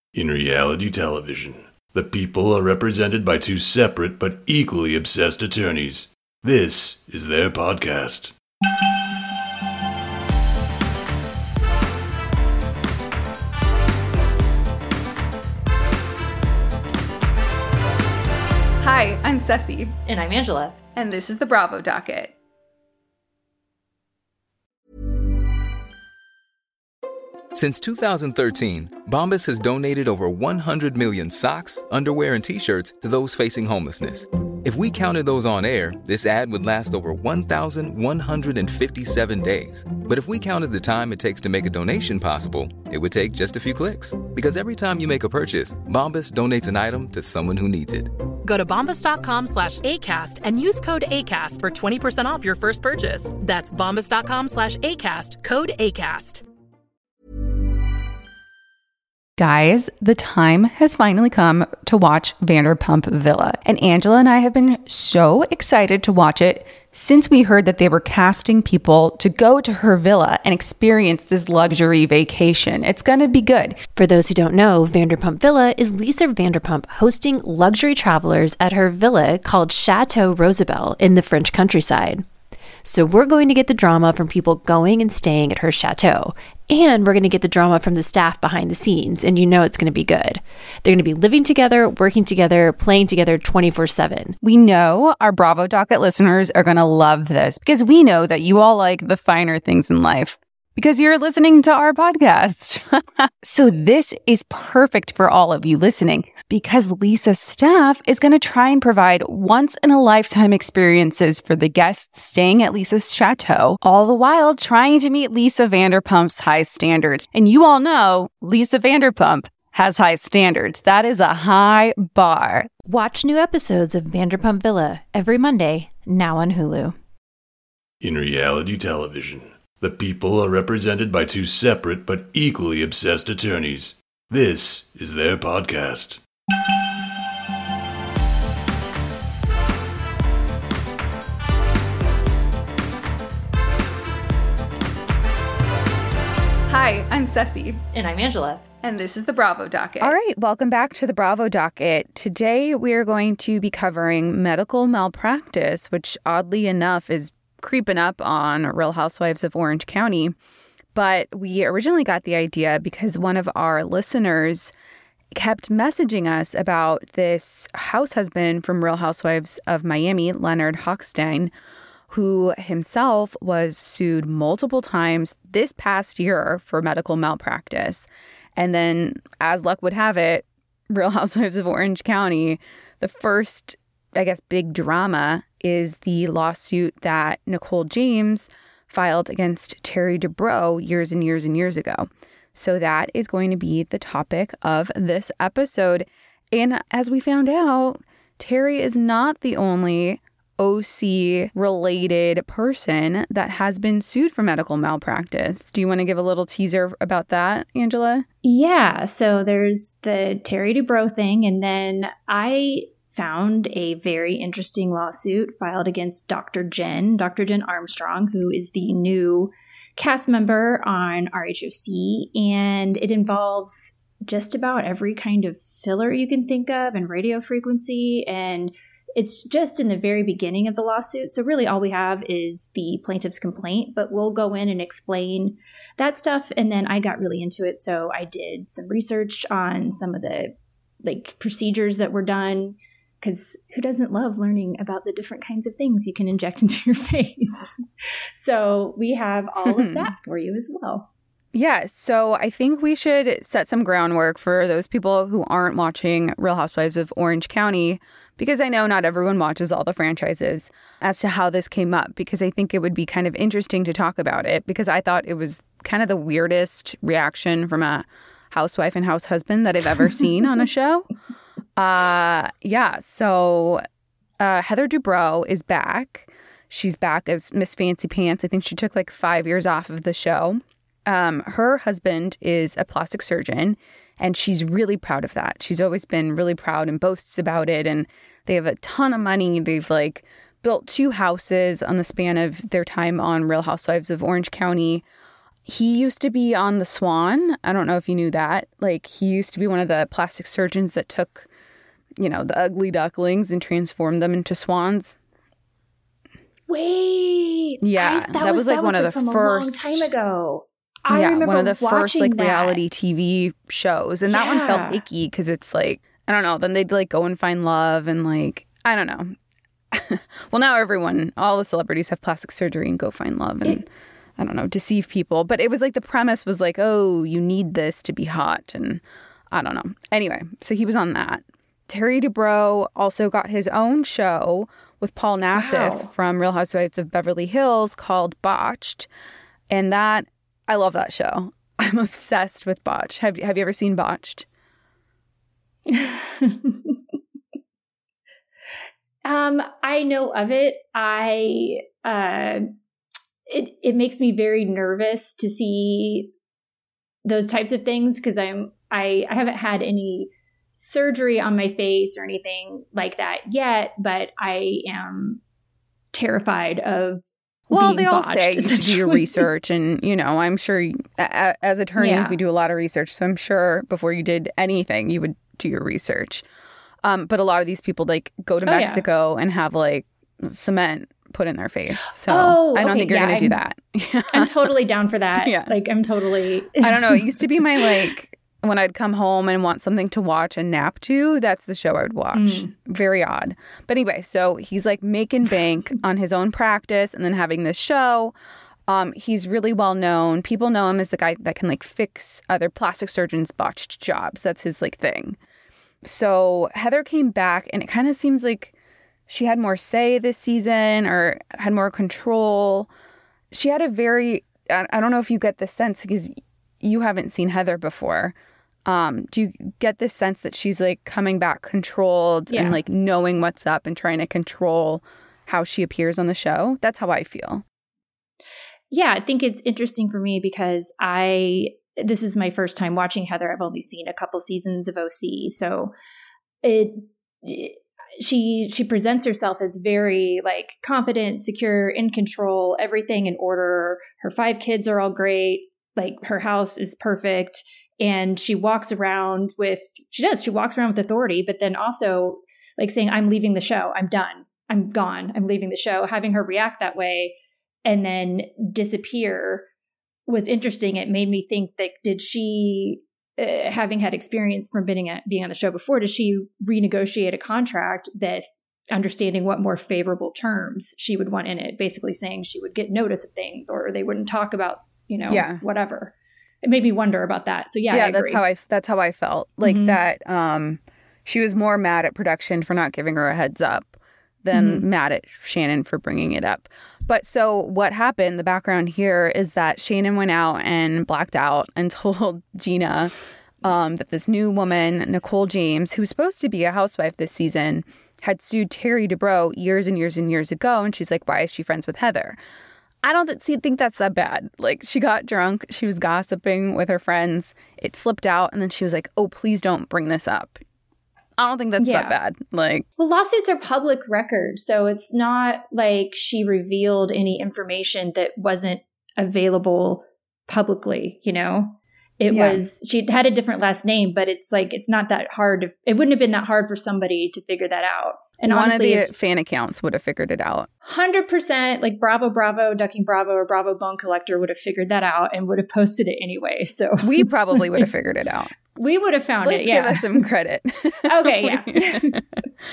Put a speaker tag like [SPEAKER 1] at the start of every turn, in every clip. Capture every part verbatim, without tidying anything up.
[SPEAKER 1] In reality television, the people are represented by two separate but equally obsessed attorneys. This is their podcast.
[SPEAKER 2] Hi, I'm Ceci.
[SPEAKER 3] And I'm Angela.
[SPEAKER 2] And this is the Bravo Docket.
[SPEAKER 4] Since two thousand thirteen, Bombas has donated over one hundred million socks, underwear, and T-shirts to those facing homelessness. If we counted those on air, this ad would last over one thousand one hundred fifty-seven days. But if we counted the time it takes to make a donation possible, it would take just a few clicks. Because every time you make a purchase, Bombas donates an item to someone who needs it.
[SPEAKER 5] Go to bombas.com slash ACAST and use code ACAST for twenty percent off your first purchase. That's bombas.com slash ACAST, code ACAST.
[SPEAKER 2] Guys, the time has finally come to watch Vanderpump Villa. And Angela and I have been so excited to watch it since we heard that they were casting people to go to her villa and experience this luxury vacation. It's going to be good.
[SPEAKER 3] For those who don't know, Vanderpump Villa is Lisa Vanderpump hosting luxury travelers at her villa called Chateau Rosabelle in the French countryside. So we're going to get the drama from people going and staying at her chateau. And we're going to get the drama from the staff behind the scenes. And you know it's going to be good. They're going to be living together, working together, playing together twenty-four seven.
[SPEAKER 2] We know our Bravo Docket listeners are going to love this because we know that you all like the finer things in life because you're listening to our podcast. So this is perfect for all of you listening because Lisa's staff is going to try and provide once-in-a-lifetime experiences for the guests staying at Lisa's chateau, all the while trying to meet Lisa Vanderpump's high standards. And you all know Lisa Vanderpump has high standards. That is a high bar.
[SPEAKER 3] Watch new episodes of Vanderpump Villa every Monday, now on Hulu.
[SPEAKER 1] In reality television, the people are represented by two separate but equally obsessed attorneys. This is their podcast.
[SPEAKER 2] Hi, I'm Ceci.
[SPEAKER 3] And I'm Angela.
[SPEAKER 2] And this is the Bravo Docket.
[SPEAKER 6] All right, welcome back to the Bravo Docket. Today we are going to be covering medical malpractice, which oddly enough is creeping up on Real Housewives of Orange County. But we originally got the idea because one of our listeners kept messaging us about this house husband from Real Housewives of Miami, Leonard Hochstein, who himself was sued multiple times this past year for medical malpractice. And then, as luck would have it, Real Housewives of Orange County, the first, I guess, big drama is the lawsuit that Nicole James filed against Terry Dubrow years and years and years ago. So that is going to be the topic of this episode. And as we found out, Terry is not the only O C-related person that has been sued for medical malpractice. Do you want to give a little teaser about that, Angela?
[SPEAKER 7] Yeah, so there's the Terry Dubrow thing, and then I found a very interesting lawsuit filed against Doctor Jen, Doctor Jen Armstrong, who is the new cast member on R H O C, and it involves just about every kind of filler you can think of and radio frequency, and it's just in the very beginning of the lawsuit. So really all we have is the plaintiff's complaint, but we'll go in and explain that stuff. And then I got really into it. So I did some research on some of the like procedures that were done, because who doesn't love learning about the different kinds of things you can inject into your face? So we have all of that for you as well.
[SPEAKER 6] Yeah, so I think we should set some groundwork for those people who aren't watching Real Housewives of Orange County, because I know not everyone watches all the franchises, as to how this came up, because I think it would be kind of interesting to talk about it, because I thought it was kind of the weirdest reaction from a housewife and house husband that I've ever seen on a show. Uh, yeah, so uh, Heather Dubrow is back. She's back as Miss Fancy Pants. I think she took like five years off of the show. Um, her husband is a plastic surgeon, and she's really proud of that. She's always been really proud and boasts about it, and they have a ton of money. They've like built two houses on the span of their time on Real Housewives of Orange County. he used to be on The Swan. I don't know if you knew that. Like, he used to be one of the plastic surgeons that took, you know, the ugly ducklings and transformed them into swans.
[SPEAKER 7] Wait.
[SPEAKER 6] Yeah,
[SPEAKER 7] I, that,
[SPEAKER 6] that
[SPEAKER 7] was,
[SPEAKER 6] was like
[SPEAKER 7] that
[SPEAKER 6] one
[SPEAKER 7] was
[SPEAKER 6] of the
[SPEAKER 7] from
[SPEAKER 6] first.
[SPEAKER 7] A long time ago. I
[SPEAKER 6] yeah,
[SPEAKER 7] remember
[SPEAKER 6] one of the first like
[SPEAKER 7] that.
[SPEAKER 6] reality T V shows, and that
[SPEAKER 7] yeah.
[SPEAKER 6] one felt icky because it's like, I don't know. Then they'd like go and find love, and like, I don't know. Well, now everyone, all the celebrities have plastic surgery and go find love and, it, I don't know, deceive people. But it was like the premise was like, oh, you need this to be hot. And I don't know. Anyway, so he was on that. Terry Dubrow also got his own show with Paul Nassif
[SPEAKER 7] wow.
[SPEAKER 6] from Real Housewives of Beverly Hills called Botched. And that, I love that show. I'm obsessed with Botched. Have, have you ever seen Botched?
[SPEAKER 7] Um, I know of it. I uh, it it makes me very nervous to see those types of things because I'm I I haven't had any surgery on my face or anything like that yet, but I am terrified of.
[SPEAKER 6] Well,
[SPEAKER 7] being
[SPEAKER 6] they all
[SPEAKER 7] botched,
[SPEAKER 6] say you should do your research, and you know, I'm sure you, a, as attorneys
[SPEAKER 7] Yeah.
[SPEAKER 6] we do a lot of research. So I'm sure before you did anything, you would do your research. Um, but a lot of these people like go to
[SPEAKER 7] Oh,
[SPEAKER 6] Mexico yeah. and have like cement put in their face. So
[SPEAKER 7] oh,
[SPEAKER 6] I don't
[SPEAKER 7] okay,
[SPEAKER 6] think you're
[SPEAKER 7] yeah,
[SPEAKER 6] going to do
[SPEAKER 7] I'm,
[SPEAKER 6] that.
[SPEAKER 7] I'm totally down for that.
[SPEAKER 6] Yeah.
[SPEAKER 7] Like I'm totally.
[SPEAKER 6] I don't know. It used to be my like when I'd come home and want something to watch and nap to. That's the show I would watch. Mm. Very odd. But anyway, so he's like making bank on his own practice and then having this show. Um, he's really well known. People know him as the guy that can like fix other plastic surgeons' botched jobs. That's his like thing. So Heather came back, and it kind of seems like she had more say this season or had more control. She had a very, I, I don't know if you get this sense because you haven't seen Heather before. Um, do you get this sense that she's like coming back controlled
[SPEAKER 7] yeah.
[SPEAKER 6] and like knowing what's up and trying to control how she appears on the show? That's how I feel.
[SPEAKER 7] Yeah, I think it's interesting for me because I, this is my first time watching Heather. I've only seen a couple seasons of O C. So it, it she, she presents herself as very like confident, secure, in control, everything in order. Her five kids are all great. Like her house is perfect. And she walks around with, she does, she walks around with authority, but then also like saying, I'm leaving the show. I'm done. I'm gone. I'm leaving the show. Having her react that way and then disappear was interesting. It made me think that did she, uh, having had experience from being, at, being on the show before, did she renegotiate a contract that understanding what more favorable terms she would want in it, basically saying she would get notice of things or they wouldn't talk about, you know,
[SPEAKER 6] yeah.
[SPEAKER 7] whatever. It made me wonder about that. So yeah,
[SPEAKER 6] yeah,
[SPEAKER 7] I agree.
[SPEAKER 6] that's how I that's how I felt. Like
[SPEAKER 7] mm-hmm.
[SPEAKER 6] that um she was more mad at production for not giving her a heads up than mm-hmm. mad at Shannon for bringing it up. But so what happened, the background here is that Shannon went out and blacked out and told Gina um, that this new woman, Nicole James, who was supposed to be a housewife this season, had sued Terry Dubrow years and years and years ago. And she's like, why is she friends with Heather? I don't th- think that's that bad. Like, she got drunk. She was gossiping with her friends. It slipped out. And then she was like, oh, please don't bring this up. I don't think that's
[SPEAKER 7] yeah.
[SPEAKER 6] that bad. Like,
[SPEAKER 7] well, lawsuits are public record. So it's not like she revealed any information that wasn't available publicly, you know? It yeah. was, she had a different last name, but it's like, it's not that hard. To, it wouldn't have been that hard for somebody to figure that out. And
[SPEAKER 6] one
[SPEAKER 7] honestly,
[SPEAKER 6] of the fan accounts would have figured it out.
[SPEAKER 7] one hundred percent like Bravo, Bravo, Ducking Bravo, or Bravo Bone Collector would have figured that out and would have posted it anyway. So
[SPEAKER 6] we probably would have figured it out.
[SPEAKER 7] We would have found
[SPEAKER 6] Let's
[SPEAKER 7] it. Yeah.
[SPEAKER 6] Give us some credit.
[SPEAKER 7] Okay. Yeah.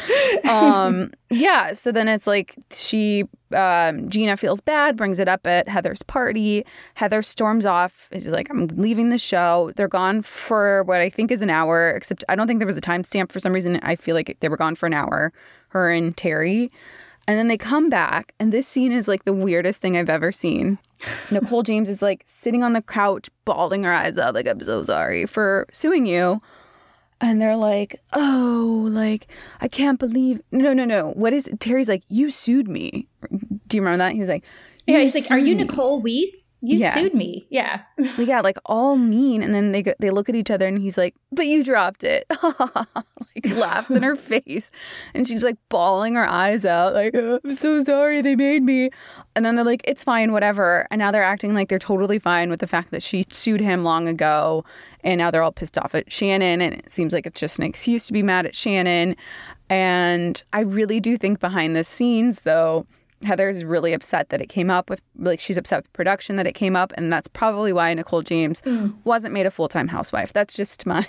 [SPEAKER 6] um, yeah. So then it's like she, um, Gina feels bad, brings it up at Heather's party. Heather storms off. She's like, I'm leaving the show. They're gone for what I think is an hour, except I don't think there was a timestamp for some reason. I feel like they were gone for an hour, her and Terry. And then they come back, and this scene is like the weirdest thing I've ever seen. Nicole James is like sitting on the couch, bawling her eyes out, like, I'm so sorry for suing you. And they're like, oh, like, I can't believe, no, no, no. What is it? Terry's like, you sued me. Do you remember that? He's like,
[SPEAKER 7] Yeah, he's like, "Are you Nicole Weiss? You
[SPEAKER 6] Yeah.
[SPEAKER 7] sued me." Yeah.
[SPEAKER 6] Yeah, like all mean. And then they go, they look at each other and he's like, "But you dropped it." Like laughs in her face. And she's like bawling her eyes out like, "Oh, I'm so sorry they made me." And then they're like, "It's fine, whatever." And now they're acting like they're totally fine with the fact that she sued him long ago. And now they're all pissed off at Shannon. And it seems like it's just an excuse to be mad at Shannon. And I really do think behind the scenes, though, Heather's really upset that it came up with, like, she's upset with production that it came up. And that's probably why Nicole James mm. wasn't made a full-time housewife. That's just my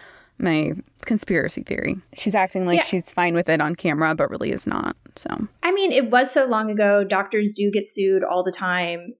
[SPEAKER 6] my conspiracy theory. She's acting like yeah. she's fine with it on camera, but really is not. So,
[SPEAKER 7] I mean, it was so long ago. Doctors do get sued all the time.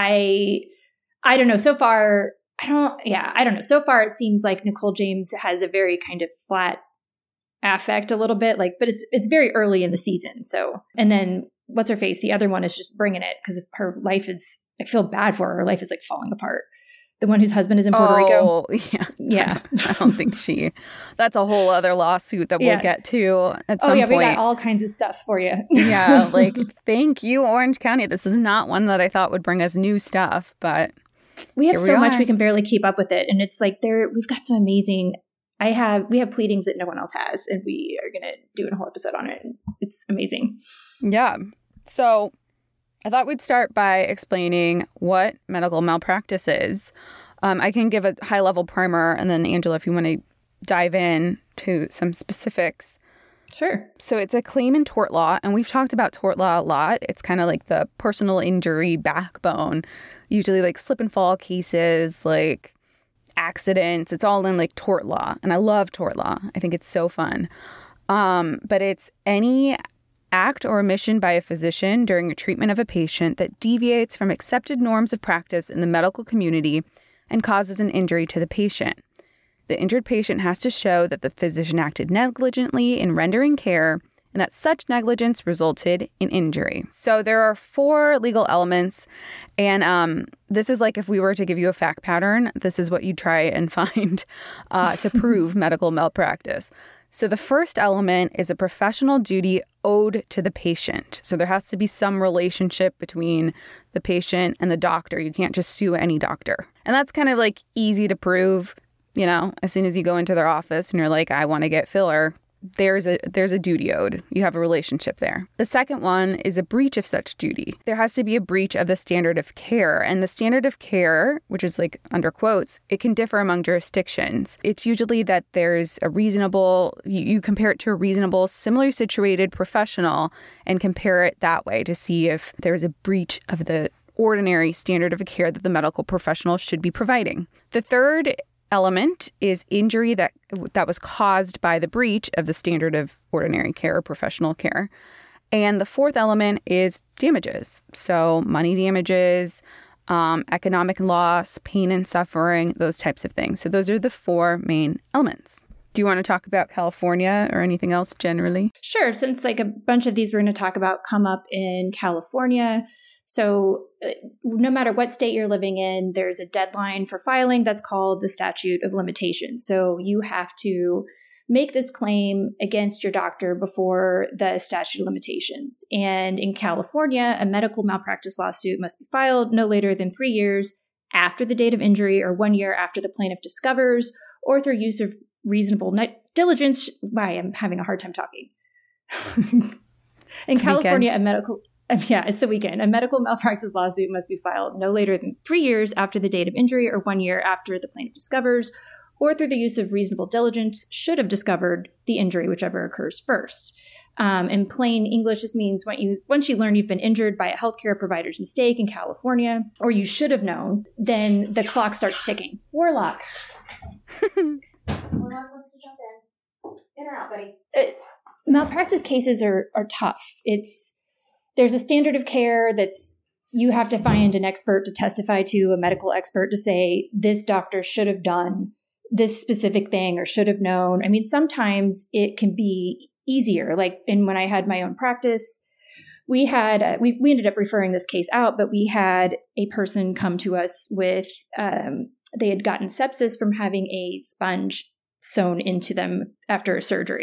[SPEAKER 7] I, I don't know. So far, I don't, yeah, I don't know. So far, it seems like Nicole James has a very kind of flat affect a little bit, like, but it's it's very early in the season. So, and then what's her face? The other one is just bringing it because her life is, I feel bad for her. Her life is like falling apart. The one whose husband is in Puerto
[SPEAKER 6] oh,
[SPEAKER 7] Rico.
[SPEAKER 6] Yeah.
[SPEAKER 7] Yeah.
[SPEAKER 6] I don't think she, that's a whole other lawsuit that we'll
[SPEAKER 7] yeah.
[SPEAKER 6] get to at some
[SPEAKER 7] oh, yeah,
[SPEAKER 6] point.
[SPEAKER 7] We got all kinds of stuff for you.
[SPEAKER 6] Yeah. Like, thank you, Orange County. This is not one that I thought would bring us new stuff, but
[SPEAKER 7] we have so
[SPEAKER 6] we
[SPEAKER 7] much
[SPEAKER 6] are.
[SPEAKER 7] we can barely keep up with it. And it's like there, we've got some amazing, I have, we have pleadings that no one else has. And we are going to do a whole episode on it. It's amazing.
[SPEAKER 6] Yeah. So I thought we'd start by explaining what medical malpractice is. Um, I can give a high-level primer, and then, Angela, if you want to dive in to some specifics.
[SPEAKER 7] Sure.
[SPEAKER 6] So it's a claim in tort law, and we've talked about tort law a lot. It's kind of like the personal injury backbone, usually like slip and fall cases, like accidents. It's all in like tort law, and I love tort law. I think it's so fun. Um, but it's any act or omission by a physician during a treatment of a patient that deviates from accepted norms of practice in the medical community and causes an injury to the patient. The injured patient has to show that the physician acted negligently in rendering care and that such negligence resulted in injury. So there are four legal elements, and um, this is like if we were to give you a fact pattern, this is what you try and find uh, to prove medical malpractice. So the first element is a professional duty owed to the patient. So there has to be some relationship between the patient and the doctor. You can't just sue any doctor. And that's kind of like easy to prove, you know, as soon as you go into their office and you're like, I want to get filler. There's a there's a duty owed. You have a relationship there. The second one is a breach of such duty. There has to be a breach of the standard of care. And the standard of care, which is like under quotes, it can differ among jurisdictions. It's usually that there's a reasonable, you, you compare it to a reasonable, similarly situated professional and compare it that way to see if there's a breach of the ordinary standard of care that the medical professional should be providing. The third element is injury that that was caused by the breach of the standard of ordinary care or professional care. And the fourth element is damages. So money damages, um, economic loss, pain and suffering, those types of things. So those are the four main elements. Do you want to talk about California or anything else generally?
[SPEAKER 7] Sure. Since like a bunch of these we're going to talk about come up in California. So uh, no matter what state you're living in, there's a deadline for filing that's called the statute of limitations. So you have to make this claim against your doctor before the statute of limitations. And in California, a medical malpractice lawsuit must be filed no later than three years after the date of injury or one year after the plaintiff discovers or through use of reasonable diligence. Why, I'm having a hard time talking. in
[SPEAKER 6] it's
[SPEAKER 7] California,
[SPEAKER 6] weekend.
[SPEAKER 7] a medical... Yeah, it's the weekend. A medical malpractice lawsuit must be filed no later than three years after the date of injury or one year after the plaintiff discovers or through the use of reasonable diligence should have discovered the injury, whichever occurs first. Um, in plain English, this means when you, once you learn you've been injured by a healthcare provider's mistake in California, or you should have known, then the clock starts ticking. Warlock. Warlock wants to jump in. In or out, buddy? Uh, malpractice cases are, are tough. It's... There's a standard of care that's you have to find an expert to testify to, a medical expert to say this doctor should have done this specific thing or should have known. I mean, sometimes it can be easier. Like in when I had my own practice, we had uh, we we ended up referring this case out, but we had a person come to us with um, they had gotten sepsis from having a sponge sewn into them after a surgery.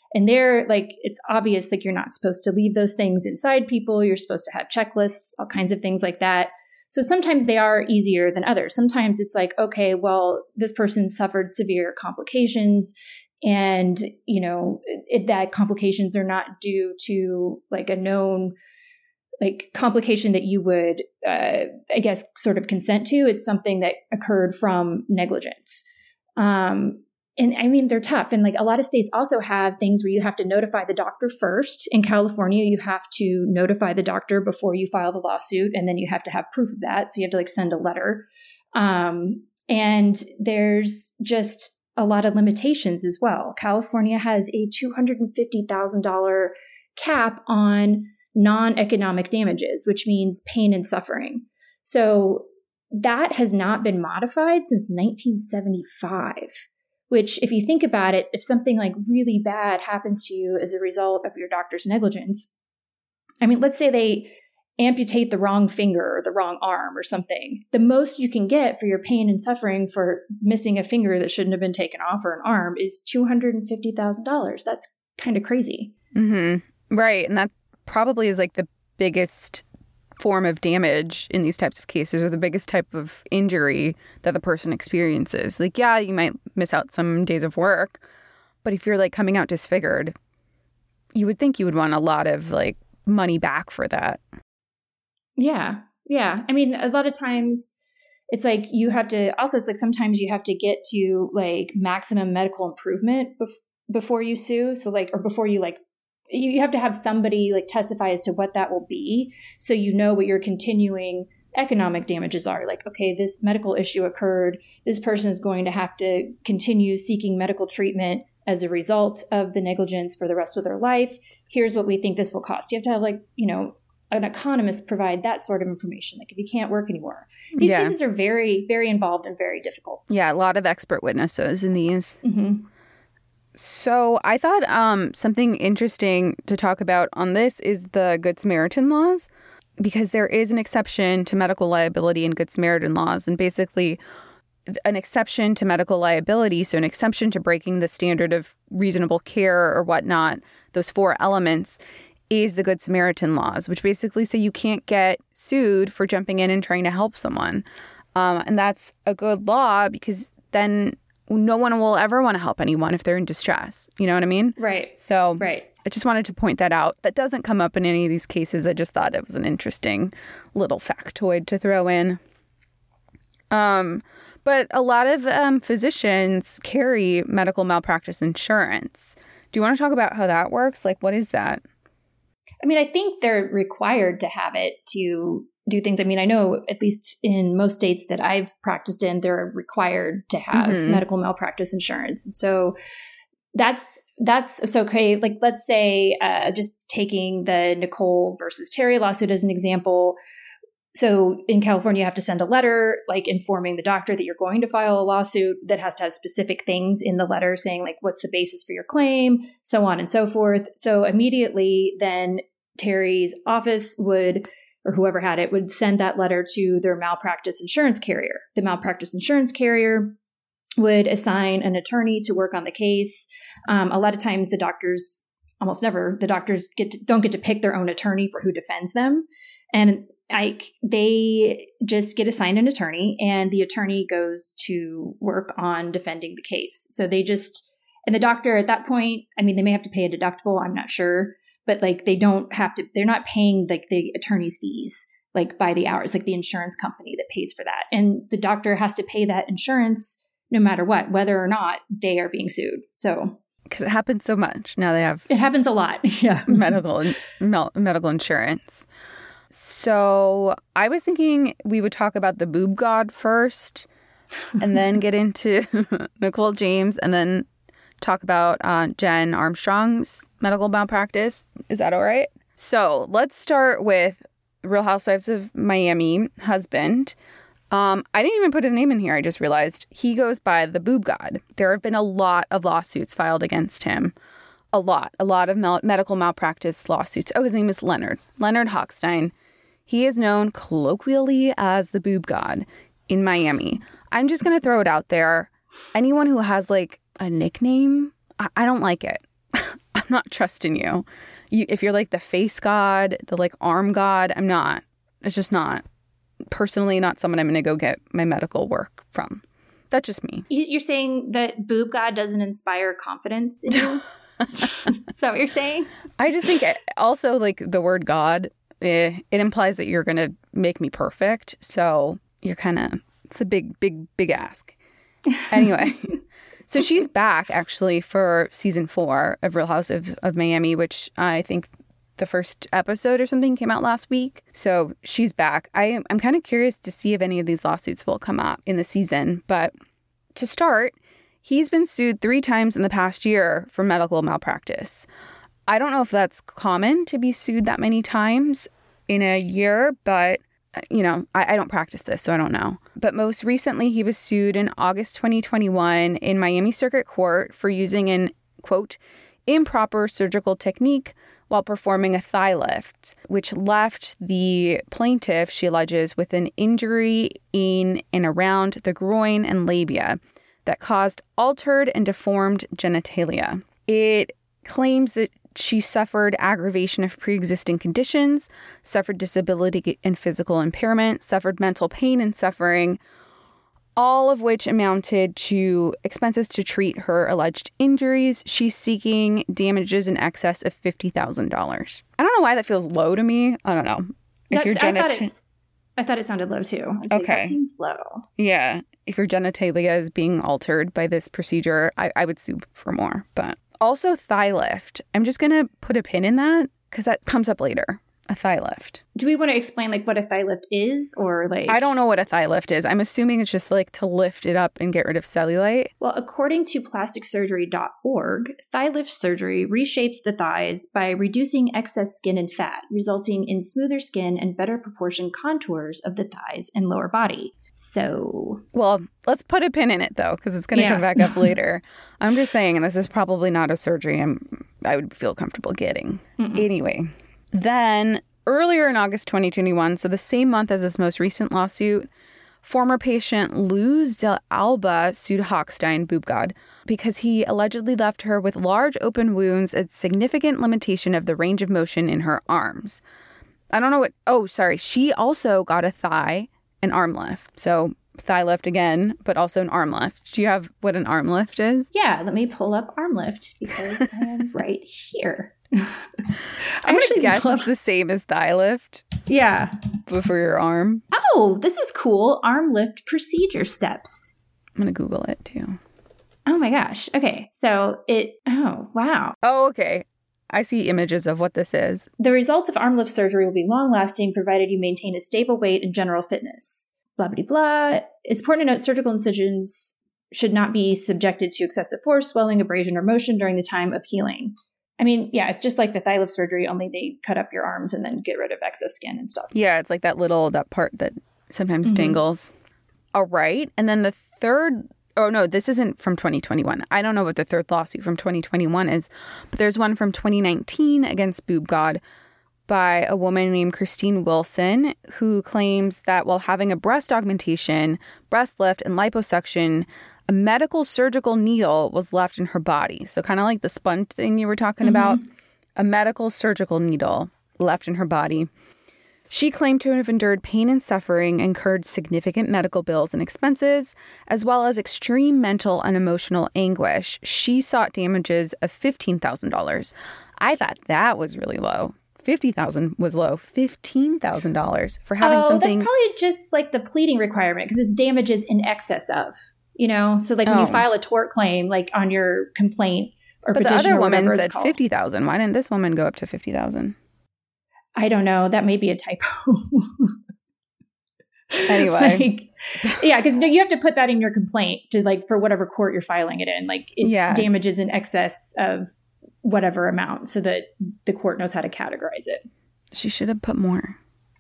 [SPEAKER 7] And they're like, it's obvious, like you're not supposed to leave those things inside people. You're supposed to have checklists, all kinds of things like that. So sometimes they are easier than others. Sometimes it's like, okay, well, this person suffered severe complications and, you know, it, that complications are not due to like a known like complication that you would, uh, I guess, sort of consent to. It's something that occurred from negligence. Um, and I mean, they're tough. And like a lot of states also have things where you have to notify the doctor first. In California, you have to notify the doctor before you file the lawsuit. And then you have to have proof of that. So you have to like send a letter. Um, and there's just a lot of limitations as well. California has a two hundred fifty thousand dollars cap on non-economic damages, which means pain and suffering. So that has not been modified since nineteen seventy-five, which if you think about it, if something like really bad happens to you as a result of your doctor's negligence, I mean, let's say they amputate the wrong finger or the wrong arm or something, the most you can get for your pain and suffering for missing a finger that shouldn't have been taken off or an arm is two hundred fifty thousand dollars. That's kind of crazy.
[SPEAKER 6] Mm-hmm. Right. And that probably is like the biggest form of damage in these types of cases, or the biggest type of injury that the person experiences. Like, yeah, you might miss out some days of work, but if you're like coming out disfigured, you would think you would want a lot of like money back for that.
[SPEAKER 7] Yeah. Yeah. I mean, a lot of times it's like you have to also, it's like sometimes you have to get to like maximum medical improvement bef- before you sue. So like, or before you like, you have to have somebody like testify as to what that will be. So you know what your continuing economic damages are. Like, okay, this medical issue occurred. This person is going to have to continue seeking medical treatment as a result of the negligence for the rest of their life. Here's what we think this will cost. You have to have like, you know, an economist provide that sort of information. Like if you can't work anymore. These yeah. cases are very, very involved and very difficult.
[SPEAKER 6] Yeah, a lot of expert witnesses in these.
[SPEAKER 7] Mm-hmm.
[SPEAKER 6] So I thought um, something interesting to talk about on this is the Good Samaritan laws, because there is an exception to medical liability in Good Samaritan laws. And basically an exception to medical liability, so an exception to breaking the standard of reasonable care or whatnot, those four elements, is the Good Samaritan laws, which basically say you can't get sued for jumping in and trying to help someone. Um, and that's a good law because then no one will ever want to help anyone if they're in distress. You know what I mean?
[SPEAKER 7] Right.
[SPEAKER 6] So
[SPEAKER 7] right.
[SPEAKER 6] I just wanted to point that out. That doesn't come up in any of these cases. I just thought it was an interesting little factoid to throw in. Um, but a lot of um, physicians carry medical malpractice insurance. Do you want to talk about how that works? Like, what is that?
[SPEAKER 7] I mean, I think they're required to have it to do things. I mean, I know at least in most states that I've practiced in, they're required to have mm-hmm. medical malpractice insurance. And so that's, that's so okay. Like, let's say, uh, just taking the Nicole versus Terry lawsuit as an example. So in California, you have to send a letter, like informing the doctor that you're going to file a lawsuit that has to have specific things in the letter saying like, what's the basis for your claim, so on and so forth. So immediately then Terry's office would, or whoever had it, would send that letter to their malpractice insurance carrier. The malpractice insurance carrier would assign an attorney to work on the case. Um, a lot of times the doctors, almost never, the doctors get to, don't get to pick their own attorney for who defends them. And I, they just get assigned an attorney and the attorney goes to work on defending the case. So they just, and the doctor at that point, I mean, they may have to pay a deductible, I'm not sure, but like they don't have to, they're not paying like the attorney's fees, like by the hours, like the insurance company that pays for that. And the doctor has to pay that insurance no matter what, whether or not they are being sued. So.
[SPEAKER 6] Because it happens so much. Now they have.
[SPEAKER 7] It happens a lot. Yeah.
[SPEAKER 6] medical, mel- medical insurance. So I was thinking we would talk about the boob god first and then get into Nicole James and then talk about uh, Jen Armstrong's medical malpractice. Is that all right? So let's start with Real Housewives of Miami husband. Um, I didn't even put his name in here. I just realized he goes by the boob god. There have been a lot of lawsuits filed against him. A lot, a lot of mal- medical malpractice lawsuits. Oh, his name is Leonard. Leonard Hochstein. He is known colloquially as the boob god in Miami. I'm just going to throw it out there. Anyone who has like a nickname, I, I don't like it. I'm not trusting you. You, if you're like the face god, the like arm god, I'm not. It's just not. Personally, not someone I'm going to go get my medical work from. That's just me.
[SPEAKER 7] You're saying that boob god doesn't inspire confidence in you? Is that what you're saying?
[SPEAKER 6] I just think it, also like the word God, eh, it implies that you're going to make me perfect. So you're kind of, it's a big, big, big ask. Anyway, so she's back actually for season four of Real Housewives of Miami, which I think the first episode or something came out last week. So she's back. I, I'm kind of curious to see if any of these lawsuits will come up in the season. But to start, he's been sued three times in the past year for medical malpractice. I don't know if that's common to be sued that many times in a year, but, you know, I, I don't practice this, so I don't know. But most recently, he was sued in August twenty twenty-one in Miami Circuit Court for using an, quote, improper surgical technique while performing a thigh lift, which left the plaintiff, she alleges, with an injury in and around the groin and labia that caused altered and deformed genitalia. It claims that she suffered aggravation of pre-existing conditions, suffered disability and physical impairment, suffered mental pain and suffering, all of which amounted to expenses to treat her alleged injuries. She's seeking damages in excess of fifty thousand dollars. I don't know why that feels low to me. I don't know. If
[SPEAKER 7] That's,
[SPEAKER 6] your
[SPEAKER 7] I,
[SPEAKER 6] genit-
[SPEAKER 7] thought it, I thought it sounded low too. I was like,
[SPEAKER 6] Okay.
[SPEAKER 7] That seems low.
[SPEAKER 6] Yeah. If your genitalia is being altered by this procedure, I, I would sue for more. But also thigh lift. I'm just going to put a pin in that because that comes up later. A thigh lift.
[SPEAKER 7] Do we want to explain like what a thigh lift is, or like?
[SPEAKER 6] I don't know what a thigh lift is. I'm assuming it's just like to lift it up and get rid of cellulite.
[SPEAKER 7] Well, according to plastic surgery dot org, thigh lift surgery reshapes the thighs by reducing excess skin and fat, resulting in smoother skin and better proportioned contours of the thighs and lower body. So,
[SPEAKER 6] Well, let's put a pin in it though, because it's going to
[SPEAKER 7] Yeah.
[SPEAKER 6] come back up later. I'm just saying, and this is probably not a surgery I'm I would feel comfortable getting.
[SPEAKER 7] Mm-mm.
[SPEAKER 6] Anyway, then earlier in August twenty twenty-one, so the same month as this most recent lawsuit, former patient Luz Del Alba sued Hochstein, boob god, because he allegedly left her with large open wounds and significant limitation of the range of motion in her arms. I don't know what, oh, sorry. She also got a thigh and arm lift. So thigh lift again, but also an arm lift. Do you have what an arm lift is?
[SPEAKER 7] yeah, let me pull up arm lift because I am right here.
[SPEAKER 6] I'm going to guess
[SPEAKER 7] love-
[SPEAKER 6] it's the same as thigh lift,
[SPEAKER 7] Yeah.
[SPEAKER 6] but for your arm.
[SPEAKER 7] Oh, this is cool. Arm lift procedure steps.
[SPEAKER 6] I'm going to Google it too.
[SPEAKER 7] Oh my gosh. Okay. So it, oh, wow.
[SPEAKER 6] Oh, okay. I see images of what this is.
[SPEAKER 7] The results of arm lift surgery will be long lasting provided you maintain a stable weight and general fitness. Blah, blah, blah. It's important to note surgical incisions should not be subjected to excessive force, swelling, abrasion, or motion during the time of healing. I mean, yeah, it's just like the thigh lift surgery, only they cut up your arms and then get rid of excess skin and stuff.
[SPEAKER 6] Yeah, it's like that little, that part that sometimes
[SPEAKER 7] Mhm.
[SPEAKER 6] dangles. All right. And then the third, oh no, this isn't from twenty twenty-one. I don't know what the third lawsuit from twenty twenty-one is, but there's one from twenty nineteen against Boob God by a woman named Christine Wilson, who claims that while having a breast augmentation, breast lift, and liposuction, a medical surgical needle was left in her body. So kind of like the sponge thing you were talking
[SPEAKER 7] Mhm.
[SPEAKER 6] about, a medical surgical needle left in her body. She claimed to have endured pain and suffering, incurred significant medical bills and expenses, as well as extreme mental and emotional anguish. She sought damages of fifteen thousand dollars. I thought that was really low. fifty thousand dollars was low. fifteen thousand dollars for having
[SPEAKER 7] oh,
[SPEAKER 6] something.
[SPEAKER 7] that's probably just like the pleading requirement because it's damages in excess of, you know? So like when
[SPEAKER 6] Oh.
[SPEAKER 7] you file a tort claim, like on your complaint or
[SPEAKER 6] But the
[SPEAKER 7] petition
[SPEAKER 6] other
[SPEAKER 7] or
[SPEAKER 6] woman
[SPEAKER 7] whatever it's
[SPEAKER 6] said
[SPEAKER 7] called.
[SPEAKER 6] fifty thousand dollars. Why didn't this woman go up to fifty thousand dollars?
[SPEAKER 7] I don't know. That may be a typo.
[SPEAKER 6] Anyway.
[SPEAKER 7] like, yeah, because you have to put that in your complaint to like for whatever court you're filing it in. Like it's
[SPEAKER 6] Yeah.
[SPEAKER 7] damages in excess of whatever amount so that the court knows how to categorize it.
[SPEAKER 6] She should have put more.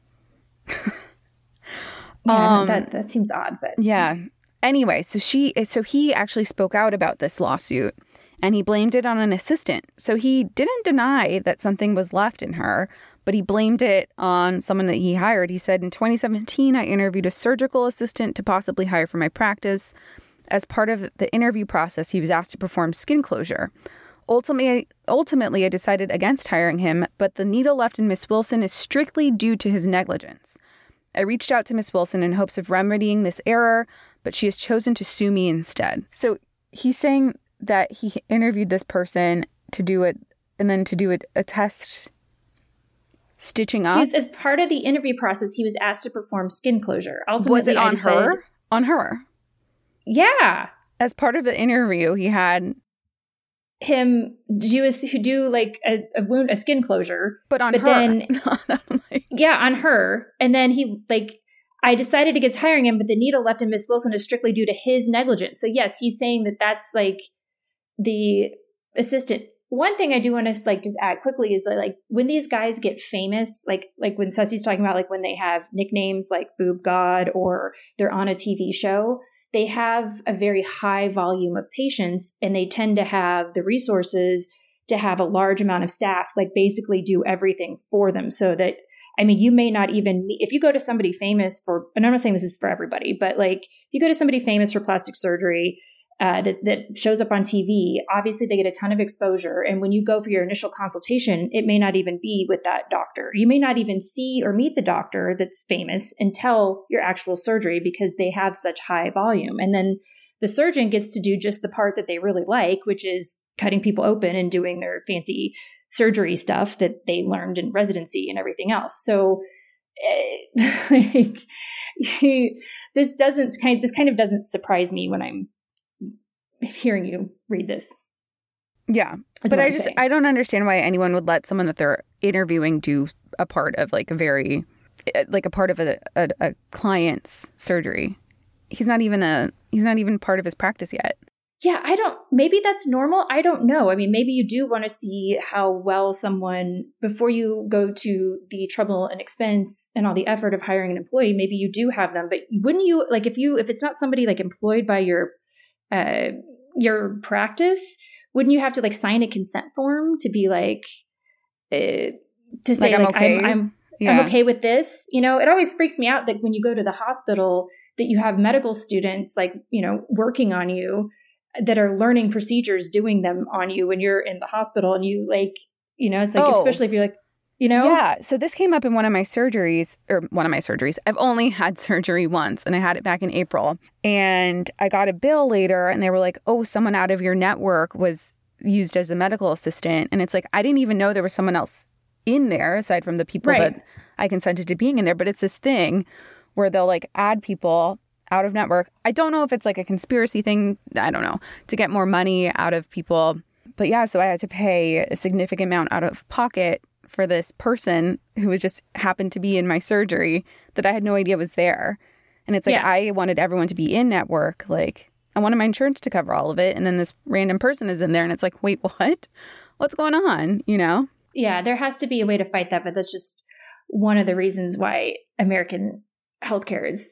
[SPEAKER 7] Yeah,
[SPEAKER 6] Um,
[SPEAKER 7] that that seems odd, but
[SPEAKER 6] Yeah. Anyway, so she, so he actually spoke out about this lawsuit and he blamed it on an assistant. So he didn't deny that something was left in her, but he blamed it on someone that he hired. He said, in twenty seventeen, I interviewed a surgical assistant to possibly hire for my practice. As part of the interview process, he was asked to perform skin closure. Ultimately, ultimately, I decided against hiring him, but the needle left in Miss Wilson is strictly due to his negligence. I reached out to Miss Wilson in hopes of remedying this error, but she has chosen to sue me instead. So he's saying that he interviewed this person to do it, and then to do a, a test stitching up.
[SPEAKER 7] He was, as part of the interview process, he was asked to perform skin closure. Ultimately,
[SPEAKER 6] was it on
[SPEAKER 7] decided,
[SPEAKER 6] her? On her.
[SPEAKER 7] Yeah.
[SPEAKER 6] As part of the interview, he had
[SPEAKER 7] him do a, who do like a, a wound, a skin closure,
[SPEAKER 6] but on
[SPEAKER 7] but
[SPEAKER 6] her.
[SPEAKER 7] Then,
[SPEAKER 6] like,
[SPEAKER 7] yeah, on her. And then he like, I decided against hiring him, but the needle left in Miss Wilson is strictly due to his negligence. So yes, he's saying that that's like the assistant. One thing I do want to like just add quickly is that, like when these guys get famous, like like when Ceci's talking about like when they have nicknames like Boob God or they're on a T V show, they have a very high volume of patients and they tend to have the resources to have a large amount of staff, like basically do everything for them. So that, I mean, you may not even, if you go to somebody famous for, and I'm not saying this is for everybody, but like if you go to somebody famous for plastic surgery uh, that, that shows up on T V, obviously they get a ton of exposure. And when you go for your initial consultation, it may not even be with that doctor. You may not even see or meet the doctor that's famous until your actual surgery because they have such high volume. And then the surgeon gets to do just the part that they really like, which is cutting people open and doing their fancy surgery stuff that they learned in residency and everything else. So uh, like, this doesn't kind this kind of doesn't surprise me when I'm hearing you read this.
[SPEAKER 6] Yeah.
[SPEAKER 7] That's
[SPEAKER 6] but I
[SPEAKER 7] I'm
[SPEAKER 6] just,
[SPEAKER 7] saying.
[SPEAKER 6] I don't understand why anyone would let someone that they're interviewing do a part of like a very, like a part of a, a, a client's surgery. He's not even a, he's not even part of his practice yet.
[SPEAKER 7] Yeah, I don't, maybe that's normal. I don't know. I mean, maybe you do want to see how well someone, before you go to the trouble and expense and all the effort of hiring an employee, maybe you do have them. But wouldn't you, like if you, if it's not somebody like employed by your uh, your practice, wouldn't you have to like sign a consent form to be like, uh, to say
[SPEAKER 6] like, I'm
[SPEAKER 7] like,
[SPEAKER 6] okay?
[SPEAKER 7] I'm, I'm,
[SPEAKER 6] yeah.
[SPEAKER 7] I'm okay with this? You know, it always freaks me out that when you go to the hospital that you have medical students like, you know, working on you that are learning procedures, doing them on you when you're in the hospital and you like, you know, it's like,
[SPEAKER 6] oh.
[SPEAKER 7] especially if you're like, you know?
[SPEAKER 6] Yeah. So this came up in one of my surgeries, or one of my surgeries. I've only had surgery once, and I had it back in April. And I got a bill later, and they were like, oh, someone out of your network was used as a medical assistant. And it's like, I didn't even know there was someone else in there, aside from the people
[SPEAKER 7] Right.
[SPEAKER 6] that I consented to being in there. But it's this thing where they'll like add people out of network. I don't know if it's like a conspiracy thing, I don't know, to get more money out of people. But yeah, so I had to pay a significant amount out of pocket for this person who was just happened to be in my surgery that I had no idea was there. And it's like,
[SPEAKER 7] Yeah.
[SPEAKER 6] I wanted everyone to be in network. Like, I wanted my insurance to cover all of it. And then this random person is in there and it's like, wait, what? What's going on? You know?
[SPEAKER 7] Yeah, there has to be a way to fight that, but that's just one of the reasons why American healthcare is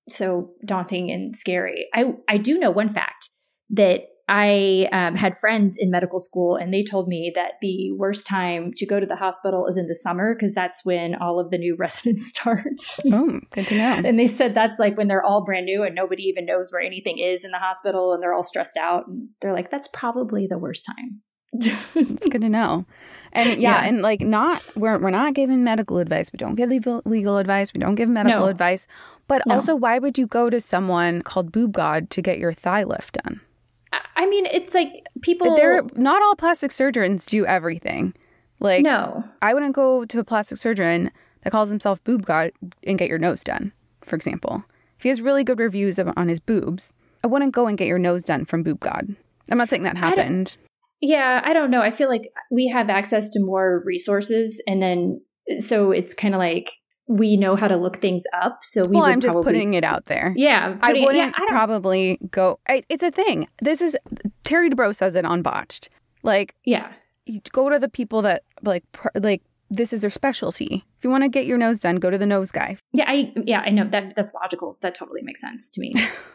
[SPEAKER 7] so daunting and scary. I, I do know one fact that I um, had friends in medical school, and they told me that the worst time to go to the hospital is in the summer because that's when all of the new residents start.
[SPEAKER 6] Oh, good to know.
[SPEAKER 7] And they said that's like when they're all brand new and nobody even knows where anything is in the hospital and they're all stressed out. And they're like, that's probably the worst time.
[SPEAKER 6] It's good to know. And yeah,
[SPEAKER 7] Yeah.
[SPEAKER 6] and like not, we're, we're not giving medical advice. We don't give legal, legal advice. We don't give medical
[SPEAKER 7] No.
[SPEAKER 6] advice. But
[SPEAKER 7] No.
[SPEAKER 6] also, why would you go to someone called Boob God to get your thigh lift done?
[SPEAKER 7] I mean, it's like people.
[SPEAKER 6] They're not all plastic surgeons do everything. Like,
[SPEAKER 7] No.
[SPEAKER 6] I wouldn't go to a plastic surgeon that calls himself Boob God and get your nose done, for example. If he has really good reviews of, on his boobs, I wouldn't go and get your nose done from Boob God. I'm not saying that
[SPEAKER 7] I don't-
[SPEAKER 6] happened.
[SPEAKER 7] Yeah, I don't know. I feel like we have access to more resources, and then so it's kind of like we know how to look things up. So we
[SPEAKER 6] Well,
[SPEAKER 7] would
[SPEAKER 6] I'm just
[SPEAKER 7] probably,
[SPEAKER 6] putting it out there.
[SPEAKER 7] Yeah,
[SPEAKER 6] I
[SPEAKER 7] putting-
[SPEAKER 6] wouldn't
[SPEAKER 7] yeah, I don't-
[SPEAKER 6] probably go. I, it's a thing. This is Terry Dubrow says it on Botched. Like,
[SPEAKER 7] yeah,
[SPEAKER 6] you go to the people that like pr- like this is their specialty. If you want to get your nose done, go to the nose guy.
[SPEAKER 7] yeah. I yeah, I know that that's logical. That totally makes sense to me.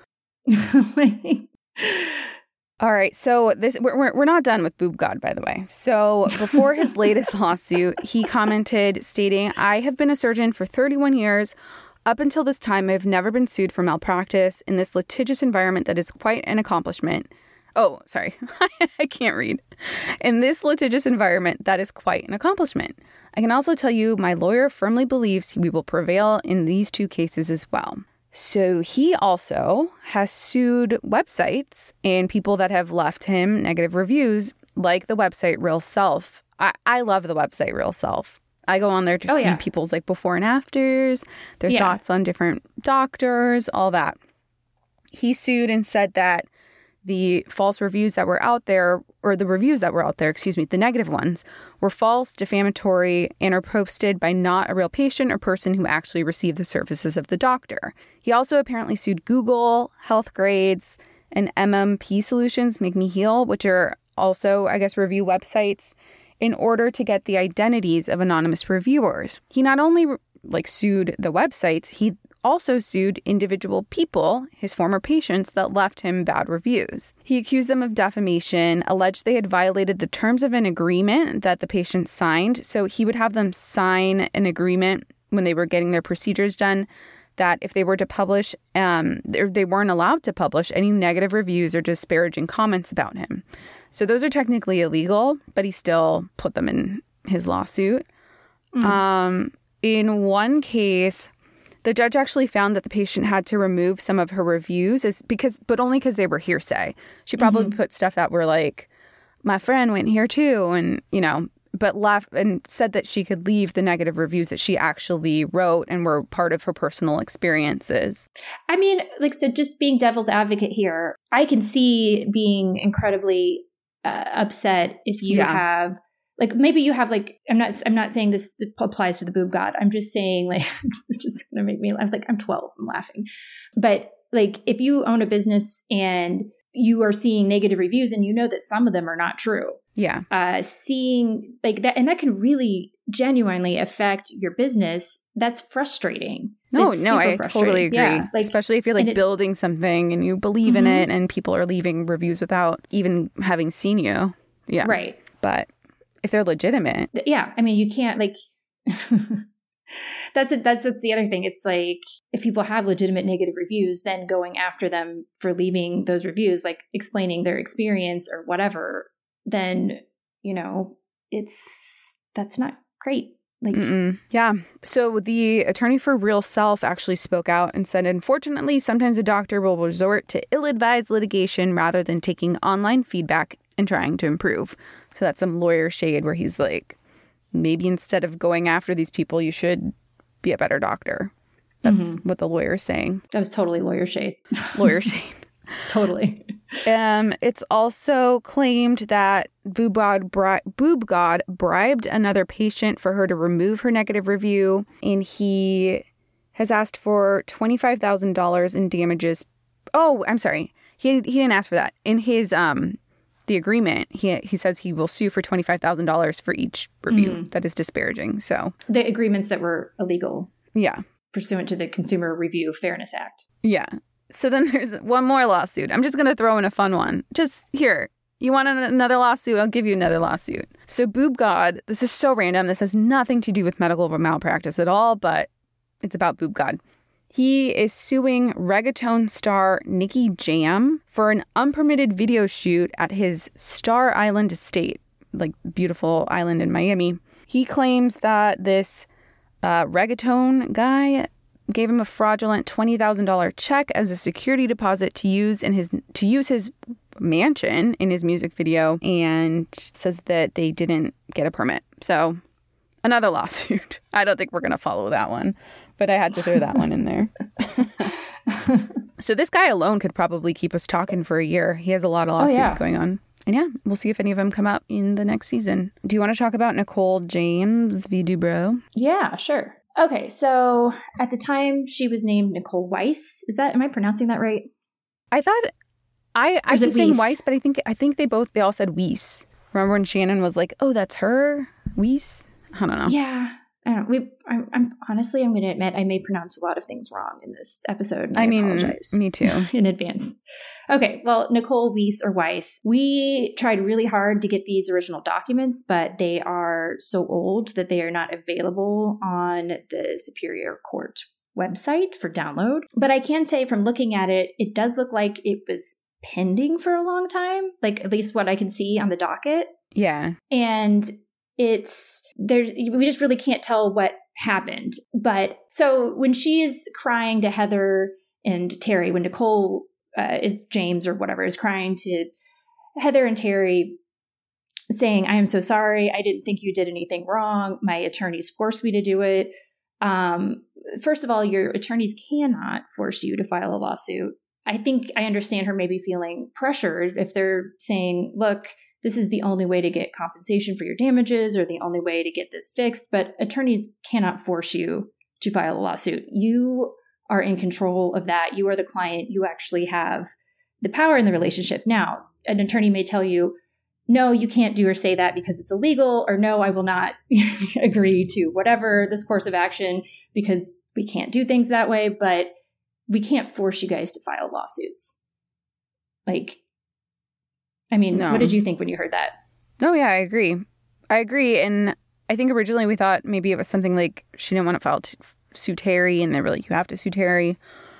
[SPEAKER 7] Like,
[SPEAKER 6] All right, so this we're we're- we're not done with Boob God, by the way. So before his latest lawsuit, he commented stating, "I have been a surgeon for thirty-one years. Up until this time, I have never been sued for malpractice in this litigious environment that is quite an accomplishment. Oh, sorry. I can't read. In this litigious environment, that is quite an accomplishment. I can also tell you my lawyer firmly believes we will prevail in these two cases as well. So he also has sued websites and people that have left him negative reviews, like the website Real Self. I, I love the website Real Self. I go on there to
[SPEAKER 7] oh,
[SPEAKER 6] see
[SPEAKER 7] yeah.
[SPEAKER 6] people's like before and afters, their
[SPEAKER 7] yeah.
[SPEAKER 6] thoughts on different doctors, all that. He sued and said that the false reviews that were out there, or the reviews that were out there, excuse me, the negative ones, were false, defamatory, and are posted by not a real patient or person who actually received the services of the doctor. He also apparently sued Google, Health Grades, and M M P Solutions, Make Me Heal, which are also, I guess, review websites, in order to get the identities of anonymous reviewers. He not only like sued the websites, he also sued individual people, his former patients, that left him bad reviews. He accused them of defamation, alleged they had violated the terms of an agreement that the patients signed. So he would have them sign an agreement when they were getting their procedures done that if they were to publish, um, they weren't allowed to publish any negative reviews or disparaging comments about him. So those are technically illegal, but he still put them in his lawsuit. Mm. Um, in one case, the judge actually found that the patient had to remove some of her reviews as because, but only because they were hearsay. She probably mm-hmm. put stuff that were like, my friend went here too, and, you know, but left and said that she could leave the negative reviews that she actually wrote and were part of her personal experiences.
[SPEAKER 7] I mean, like, so just being devil's advocate here, I can see being incredibly uh, upset if you yeah. have, like, maybe you have, like, I'm not, I'm not saying this applies to the boob god. I'm just saying, like, it's just going to make me laugh. Like, I'm twelve, I'm laughing. But, like, if you own a business and you are seeing negative reviews and you know that some of them are not true.
[SPEAKER 6] Yeah.
[SPEAKER 7] Uh, seeing like that, and that can really genuinely affect your business. That's frustrating.
[SPEAKER 6] No,
[SPEAKER 7] it's
[SPEAKER 6] no, I totally agree. Yeah, like, especially if you're like it, building something and you believe mm-hmm. in it and people are leaving reviews without even having seen you. Yeah.
[SPEAKER 7] Right.
[SPEAKER 6] But if they're legitimate.
[SPEAKER 7] Yeah. I mean, you can't like, that's it. That's, that's the other thing. It's like, if people have legitimate negative reviews, then going after them for leaving those reviews, like explaining their experience or whatever, then, you know, it's, that's not great. Like,
[SPEAKER 6] Mm-mm. yeah. So the attorney for Real Self actually spoke out and said, unfortunately, sometimes a doctor will resort to ill-advised litigation rather than taking online feedback and trying to improve. So that's some lawyer shade where he's like, maybe instead of going after these people, you should be a better doctor. That's mm-hmm. what the lawyer is saying.
[SPEAKER 7] That was totally lawyer shade.
[SPEAKER 6] Lawyer shade.
[SPEAKER 7] Totally.
[SPEAKER 6] Um, it's also claimed that Boob God, bri- Boob God bribed another patient for her to remove her negative review, and he has asked for twenty-five thousand dollars in damages. Oh, I'm sorry. He he didn't ask for that. In his um the agreement, he he says he will sue for twenty-five thousand dollars for each review mm. that is disparaging. So
[SPEAKER 7] the agreements that were illegal.
[SPEAKER 6] Yeah.
[SPEAKER 7] Pursuant to the Consumer Review Fairness Act.
[SPEAKER 6] Yeah. So then there's one more lawsuit. I'm just going to throw in a fun one. Just here. You want an- another lawsuit? I'll give you another lawsuit. So Boob God, this is so random. This has nothing to do with medical malpractice at all, but it's about Boob God. He is suing reggaeton star Nicky Jam for an unpermitted video shoot at his Star Island estate, like beautiful island in Miami. He claims that this uh, reggaeton guy gave him a fraudulent twenty thousand dollars check as a security deposit to use in his to use his mansion in his music video, and says that they didn't get a permit. So another lawsuit. I don't think we're going to follow that one, but I had to throw that one in there. So this guy alone could probably keep us talking for a year. He has a lot of lawsuits oh, yeah. going on. And yeah, we'll see if any of them come up in the next season. Do you want to talk about Nicole James v. Dubrow?
[SPEAKER 7] Yeah, sure. Okay, so at the time she was named Nicole Weiss. Is that, am I pronouncing that right?
[SPEAKER 6] I thought, I, I keep saying Weiss, but I think I think they both, they all said Weiss. Remember when Shannon was like, oh, that's her? Weiss? I don't know.
[SPEAKER 7] Yeah. I don't we I'm, I'm honestly, I'm going to admit I may pronounce a lot of things wrong in this episode. And I, I mean, apologize
[SPEAKER 6] me too.
[SPEAKER 7] In advance. Okay, well, Nicole Weiss or Weiss, we tried really hard to get these original documents, but they are so old that they are not available on the Superior Court website for download. But I can say from looking at it, it does look like it was pending for a long time, like at least what I can see on the docket.
[SPEAKER 6] Yeah.
[SPEAKER 7] And it's there's we just really can't tell what happened. But so when she is crying to Heather and Terry, when Nicole uh, is James or whatever is crying to Heather and Terry, saying, I am so sorry. I didn't think you did anything wrong. My attorneys forced me to do it. Um, first of all, your attorneys cannot force you to file a lawsuit. I think I understand her maybe feeling pressured if they're saying, look, this is the only way to get compensation for your damages or the only way to get this fixed. But attorneys cannot force you to file a lawsuit. You are in control of that. You are the client. You actually have the power in the relationship. Now, an attorney may tell you, no, you can't do or say that because it's illegal, or no, I will not agree to whatever this course of action because we can't do things that way, but we can't force you guys to file lawsuits. Like, I mean, no. What did you think when you heard that?
[SPEAKER 6] Oh, yeah, I agree. I agree. And I think originally we thought maybe it was something like she didn't want to file to sue Terry, and they were like, you have to sue Terry.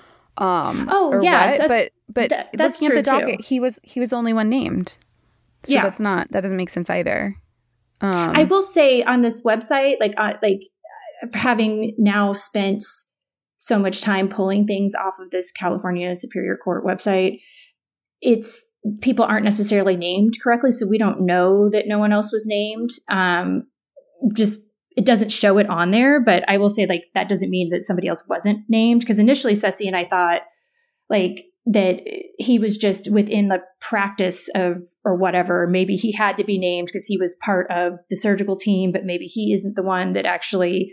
[SPEAKER 6] Um,
[SPEAKER 7] oh, yeah.
[SPEAKER 6] What? But but
[SPEAKER 7] that, that's
[SPEAKER 6] looking
[SPEAKER 7] true
[SPEAKER 6] at the docket,
[SPEAKER 7] too.
[SPEAKER 6] he was he was the only one named. So yeah. that's not, that doesn't make sense either. Um,
[SPEAKER 7] I will say on this website, like, uh, like having now spent so much time pulling things off of this California Superior Court website, it's, people aren't necessarily named correctly. So we don't know that no one else was named. Um, just, it doesn't show it on there, but I will say like, that doesn't mean that somebody else wasn't named. Cause initially Ceci and I thought like, that he was just within the practice of, or whatever, maybe he had to be named because he was part of the surgical team, but maybe he isn't the one that actually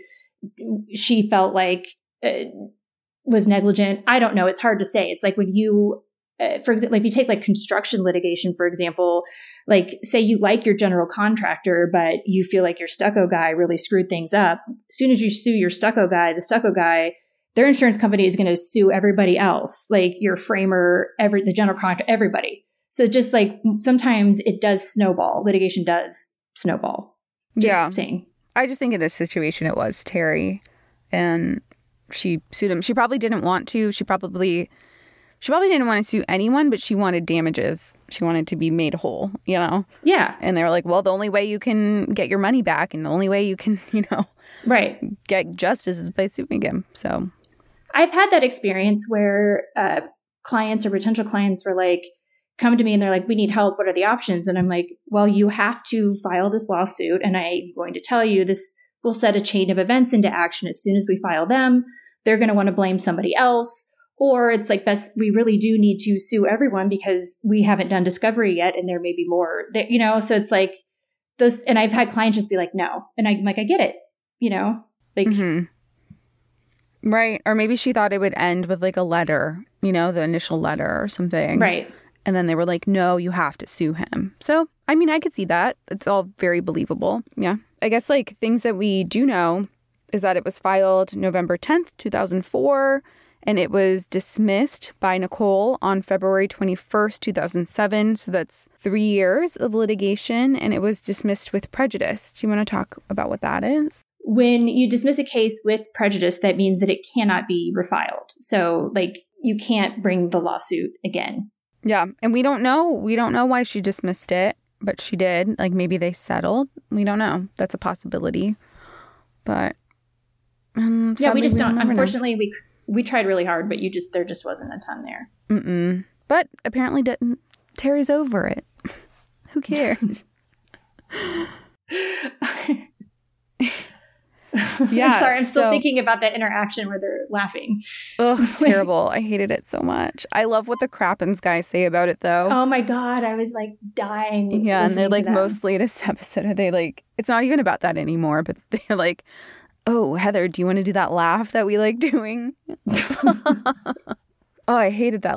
[SPEAKER 7] she felt like uh, was negligent. I don't know. It's hard to say. It's like when you, uh, for example, if you take like construction litigation, for example, like say you like your general contractor, but you feel like your stucco guy really screwed things up. As soon as you sue your stucco guy, the stucco guy, their insurance company is going to sue everybody else, like your framer, every the general contractor, everybody. So just like sometimes it does snowball. Litigation does snowball. Just
[SPEAKER 6] yeah.
[SPEAKER 7] saying.
[SPEAKER 6] I just think in this situation it was Terry, and she sued him. She probably didn't want to. She probably she probably didn't want to sue anyone, but she wanted damages. She wanted to be made whole, you know?
[SPEAKER 7] Yeah.
[SPEAKER 6] And they were like, well, the only way you can get your money back and the only way you can, you know,
[SPEAKER 7] right,
[SPEAKER 6] get justice is by suing him. So
[SPEAKER 7] I've had that experience where uh, clients or potential clients were like, come to me and they're like, we need help. What are the options? And I'm like, well, you have to file this lawsuit. And I'm going to tell you this will set a chain of events into action. As soon as we file them, they're going to want to blame somebody else. Or it's like, best, we really do need to sue everyone because we haven't done discovery yet. And there may be more, there, you know, so it's like those. And I've had clients just be like, no. And I'm like, I get it, you know, like.
[SPEAKER 6] Mm-hmm. Right. Or maybe she thought it would end with like a letter, you know, the initial letter or something.
[SPEAKER 7] Right.
[SPEAKER 6] And then they were like, no, you have to sue him. So, I mean, I could see that. It's all very believable. Yeah. I guess like things that we do know is that it was filed November tenth, two thousand four, and it was dismissed by Nicole on February twenty-first, two thousand seven. So that's three years of litigation, and it was dismissed with prejudice. Do you want to talk about what that is?
[SPEAKER 7] When you dismiss a case with prejudice, that means that it cannot be refiled. So, like, you can't bring the lawsuit again.
[SPEAKER 6] Yeah. And we don't know. We don't know why she dismissed it, but she did. Like, maybe they settled. We don't know. That's a possibility. But, um,
[SPEAKER 7] yeah, we just don't. Unfortunately, know. we we tried really hard, but you just there just wasn't a ton there.
[SPEAKER 6] Mm-mm. But apparently, didn't. Terry's over it. Who cares?
[SPEAKER 7] Yeah, I'm sorry. I'm still so, thinking about that interaction where they're laughing.
[SPEAKER 6] Oh, terrible. I hated it so much. I love what the Crappens guys say about it, though.
[SPEAKER 7] Oh, my God. I was like dying.
[SPEAKER 6] Yeah, and they're like, most latest episode, are they like, it's not even about that anymore, but they're like, oh, Heather, do you want to do that laugh that we like doing? Oh, I hated that.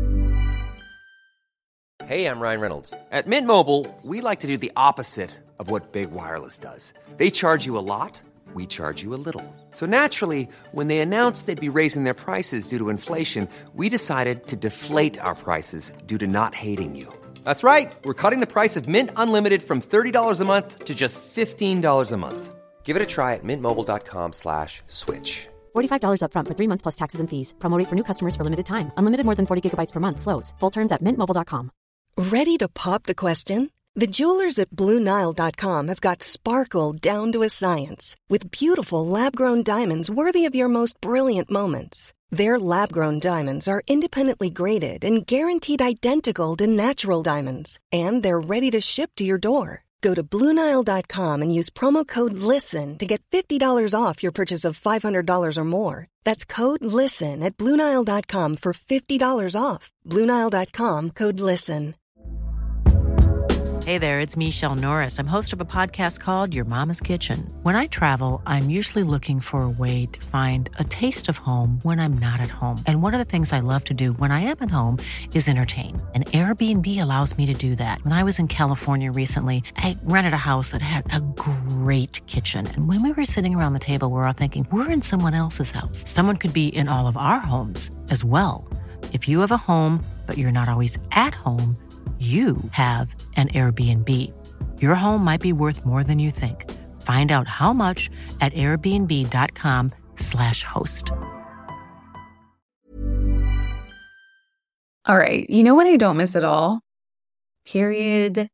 [SPEAKER 8] Hey, I'm Ryan Reynolds. At Mint Mobile, we like to do the opposite of what Big Wireless does. They charge you a lot. We charge you a little. So naturally, when they announced they'd be raising their prices due to inflation, we decided to deflate our prices due to not hating you. That's right. We're cutting the price of Mint Unlimited from thirty dollars a month to just fifteen dollars a month. Give it a try at mintmobile.com slash switch.
[SPEAKER 9] forty-five dollars up front for three months plus taxes and fees. Promo rate for new customers for limited time. Unlimited more than forty gigabytes per month slows. Full terms at mint mobile dot com.
[SPEAKER 10] Ready to pop the question? The jewelers at Blue Nile dot com have got sparkle down to a science with beautiful lab-grown diamonds worthy of your most brilliant moments. Their lab-grown diamonds are independently graded and guaranteed identical to natural diamonds, and they're ready to ship to your door. Go to Blue Nile dot com and use promo code LISTEN to get fifty dollars off your purchase of five hundred dollars or more. That's code LISTEN at Blue Nile dot com for fifty dollars off. Blue Nile dot com, code LISTEN.
[SPEAKER 11] Hey there, it's Michelle Norris. I'm host of a podcast called Your Mama's Kitchen. When I travel, I'm usually looking for a way to find a taste of home when I'm not at home. And one of the things I love to do when I am at home is entertain. And Airbnb allows me to do that. When I was in California recently, I rented a house that had a great kitchen. And when we were sitting around the table, we were all thinking, we're in someone else's house. Someone could be in all of our homes as well. If you have a home, but you're not always at home, you have an Airbnb. Your home might be worth more than you think. Find out how much at airbnb.com slash host.
[SPEAKER 6] All right. You know what I don't miss at all? Period,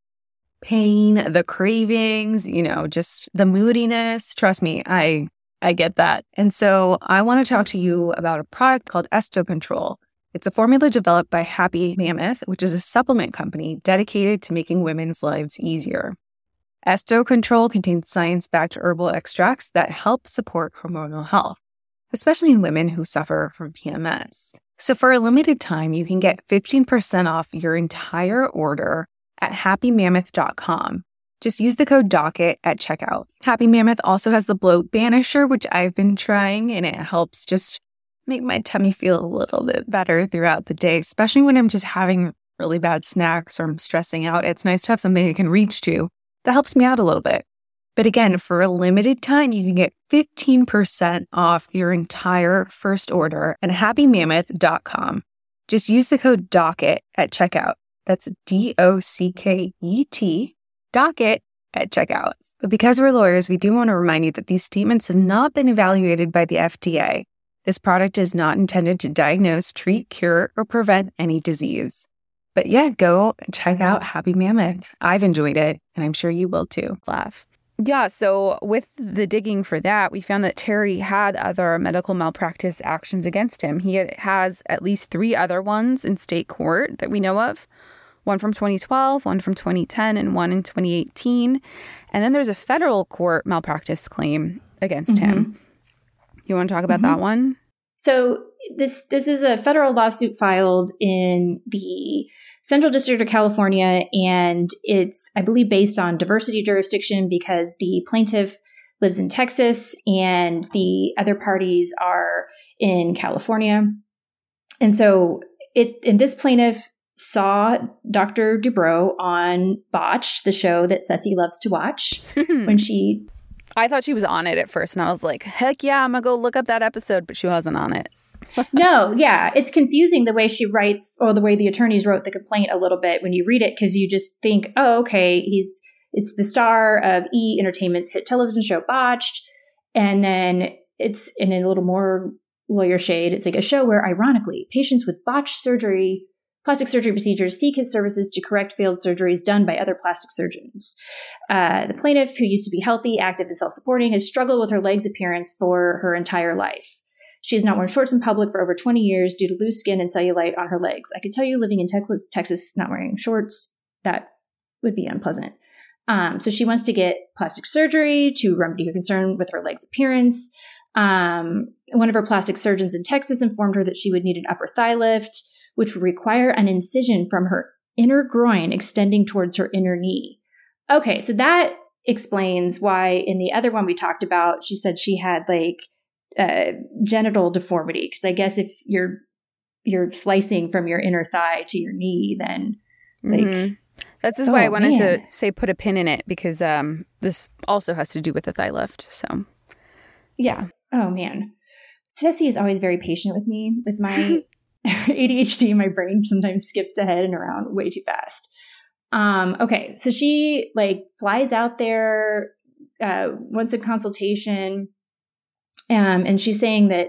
[SPEAKER 6] pain, the cravings, you know, just the moodiness. Trust me, I I get that. And so I want to talk to you about a product called Esto Control. It's a formula developed by Happy Mammoth, which is a supplement company dedicated to making women's lives easier. Esto Control contains science-backed herbal extracts that help support hormonal health, especially in women who suffer from P M S. So for a limited time, you can get fifteen percent off your entire order at happy mammoth dot com. Just use the code DOCKET at checkout. Happy Mammoth also has the Bloat Banisher, which I've been trying, and it helps just make my tummy feel a little bit better throughout the day, especially when I'm just having really bad snacks or I'm stressing out. It's nice to have something I can reach to that helps me out a little bit. But again, for a limited time, you can get fifteen percent off your entire first order at happy mammoth dot com. Just use the code DOCKET at checkout. That's D O C K E T, DOCKET at checkout. But because we're lawyers, we do want to remind you that these statements have not been evaluated by the F D A. This product is not intended to diagnose, treat, cure, or prevent any disease. But yeah, go check out Happy Mammoth. I've enjoyed it, and I'm sure you will too. Laugh. Yeah, so with the digging for that, we found that Terry had other medical malpractice actions against him. He has at least three other ones in state court that we know of. One from twenty twelve, one from twenty ten, and one in twenty eighteen. And then there's a federal court malpractice claim against mm-hmm. him. You want to talk about mm-hmm. that one?
[SPEAKER 7] So this this is a federal lawsuit filed in the Central District of California, and it's, I believe, based on diversity jurisdiction because the plaintiff lives in Texas and the other parties are in California. And so it and this plaintiff saw Doctor Dubrow on Botched, the show that Ceci loves to watch, when she...
[SPEAKER 6] I thought she was on it at first, and I was like, heck yeah, I'm going to go look up that episode, but she wasn't on it.
[SPEAKER 7] No, yeah. It's confusing the way she writes, or the way the attorneys wrote the complaint a little bit when you read it, because you just think, oh, okay, he's it's the star of E! Entertainment's hit television show Botched, and then it's in a little more lawyer shade. It's like a show where, ironically, patients with botched surgery, plastic surgery procedures seek his services to correct failed surgeries done by other plastic surgeons. Uh, the plaintiff, who used to be healthy, active, and self-supporting, has struggled with her legs' appearance for her entire life. She has not worn shorts in public for over twenty years due to loose skin and cellulite on her legs. I can tell you, living in Texas, Texas, not wearing shorts, that would be unpleasant. Um, so she wants to get plastic surgery to remedy her concern with her legs' appearance. Um, one of her plastic surgeons in Texas informed her that she would need an upper thigh lift, which would require an incision from her inner groin extending towards her inner knee. Okay, so that explains why in the other one we talked about, she said she had like uh, genital deformity. Because I guess if you're you're slicing from your inner thigh to your knee, then like... Mm-hmm.
[SPEAKER 6] That's just oh, why I wanted man. to say put a pin in it, because um, this also has to do with the thigh lift. So,
[SPEAKER 7] yeah. Oh, man. Ceci is always very patient with me. With my A D H D, my brain sometimes skips ahead and around way too fast. Um, okay. So she like flies out there, uh, wants a consultation. Um, and she's saying that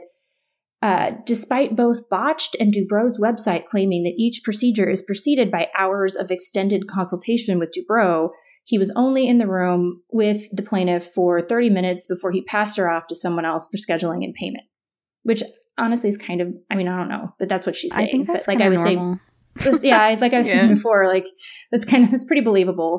[SPEAKER 7] uh, despite both Botched and Dubro's website claiming that each procedure is preceded by hours of extended consultation with Dubro, he was only in the room with the plaintiff for thirty minutes before he passed her off to someone else for scheduling and payment, which honestly is kind of, I mean, I don't know, but that's what she's saying.
[SPEAKER 6] I think that's
[SPEAKER 7] but like
[SPEAKER 6] kind
[SPEAKER 7] I
[SPEAKER 6] of
[SPEAKER 7] was
[SPEAKER 6] normal.
[SPEAKER 7] saying, yeah, it's like I was
[SPEAKER 6] Yeah.
[SPEAKER 7] saying before, like that's kind of, it's pretty believable.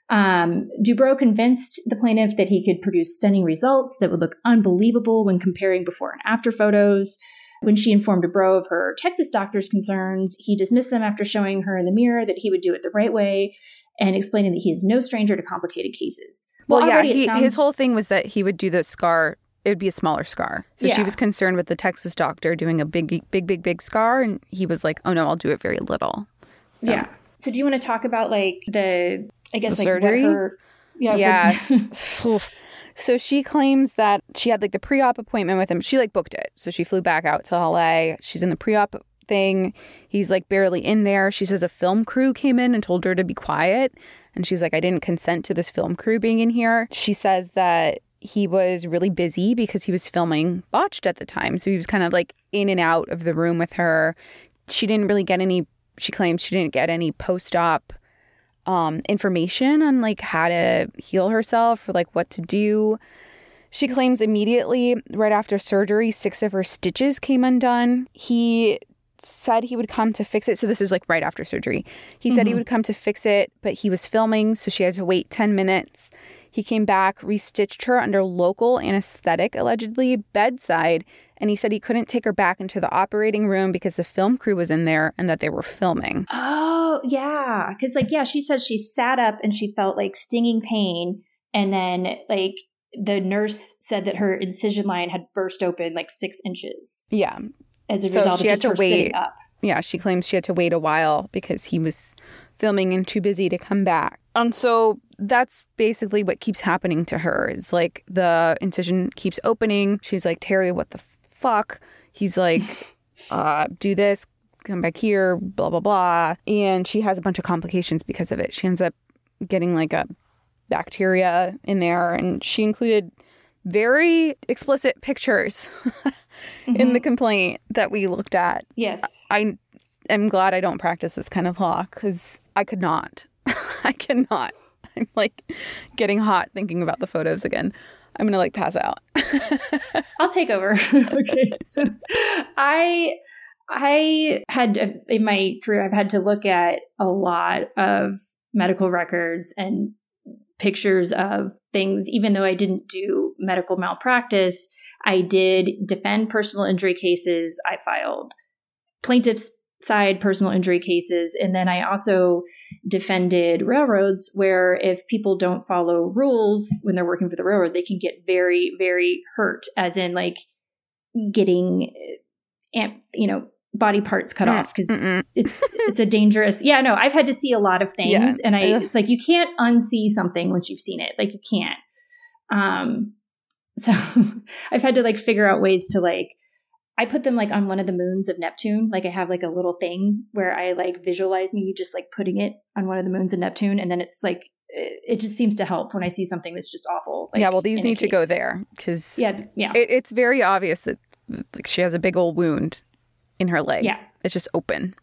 [SPEAKER 7] Um, Dubro convinced the plaintiff that he could produce stunning results that would look unbelievable when comparing before and after photos. When she informed Dubro of her Texas doctor's concerns, he dismissed them after showing her in the mirror that he would do it the right way and explaining that he is no stranger to complicated cases.
[SPEAKER 6] Well,
[SPEAKER 7] Well,
[SPEAKER 6] yeah,
[SPEAKER 7] already it
[SPEAKER 6] he,
[SPEAKER 7] sounds-
[SPEAKER 6] his whole thing was that he would do the scar. It would be a smaller scar. So she
[SPEAKER 7] Yeah.
[SPEAKER 6] was concerned with the Texas doctor doing a big, big, big, big scar. And he was like, oh, no, I'll do it very little. So.
[SPEAKER 7] Yeah. So do you want to talk about like the, I guess,
[SPEAKER 6] The
[SPEAKER 7] like
[SPEAKER 6] surgery?
[SPEAKER 7] what her, yeah.
[SPEAKER 6] Yeah.
[SPEAKER 7] what-
[SPEAKER 6] Oof. So she claims that she had like the pre-op appointment with him. She like booked it. So she flew back out to L A. She's in the pre-op thing. He's like barely in there. She says a film crew came in and told her to be quiet. And she's like, I didn't consent to this film crew being in here. She says that he was really busy because he was filming Botched at the time. So he was kind of like in and out of the room with her. She didn't really get any, she claims she didn't get any post-op um, information on like how to heal herself or like what to do. She claims immediately right after surgery, six of her stitches came undone. He said he would come to fix it. So this is like right after surgery. He said he would come to fix it, but he was filming, so she had to wait ten minutes. He came back, restitched her under local anesthetic, allegedly, bedside, and he said he couldn't take her back into the operating room because the film crew was in there and that they were filming.
[SPEAKER 7] Oh, yeah. Because, like, yeah, she says she sat up and she felt, like, stinging pain. And then, like, the nurse said that her incision line had burst open, like, six inches.
[SPEAKER 6] Yeah.
[SPEAKER 7] As a
[SPEAKER 6] So
[SPEAKER 7] result
[SPEAKER 6] she
[SPEAKER 7] of
[SPEAKER 6] had
[SPEAKER 7] just
[SPEAKER 6] to
[SPEAKER 7] her sitting
[SPEAKER 6] wait.
[SPEAKER 7] up.
[SPEAKER 6] Yeah, she claims she had to wait a while because he was filming and too busy to come back. And so that's basically what keeps happening to her. It's like the incision keeps opening. She's like, Terry, what the fuck? He's like, uh, do this, come back here, blah, blah, blah. And she has a bunch of complications because of it. She ends up getting like a bacteria in there. And she included very explicit pictures in the complaint that we looked at.
[SPEAKER 7] Yes.
[SPEAKER 6] I am glad I don't practice this kind of law because I could not. I cannot. I'm like getting hot thinking about the photos again. I'm going to like pass out.
[SPEAKER 7] I'll take over. Okay. So I I had uh, in my career I've had to look at a lot of medical records and pictures of things. Even though I didn't do medical malpractice, I did defend personal injury cases. I filed plaintiff's side personal injury cases. And then I also defended railroads where if people don't follow rules when they're working for the railroad, they can get very, very hurt, as in like getting, you know, body parts cut
[SPEAKER 6] Mm,
[SPEAKER 7] off because
[SPEAKER 6] mm-mm.
[SPEAKER 7] it's it's a dangerous. Yeah, no, I've had to see a lot of things,
[SPEAKER 6] Yeah.
[SPEAKER 7] and I
[SPEAKER 6] Ugh.
[SPEAKER 7] it's like you can't unsee something once you've seen it. Like you can't. Um, so I've had to like figure out ways to like. I put them like on one of the moons of Neptune. Like I have like a little thing where I like visualize me just like putting it on one of the moons of Neptune, and then it's like it, it just seems to help when I see something that's just awful. Like,
[SPEAKER 6] yeah, well, these
[SPEAKER 7] in a
[SPEAKER 6] need to go
[SPEAKER 7] case.
[SPEAKER 6] there because
[SPEAKER 7] Yeah, yeah,
[SPEAKER 6] it, it's very obvious that like she has a big old wound in her leg.
[SPEAKER 7] Yeah.
[SPEAKER 6] It's just open.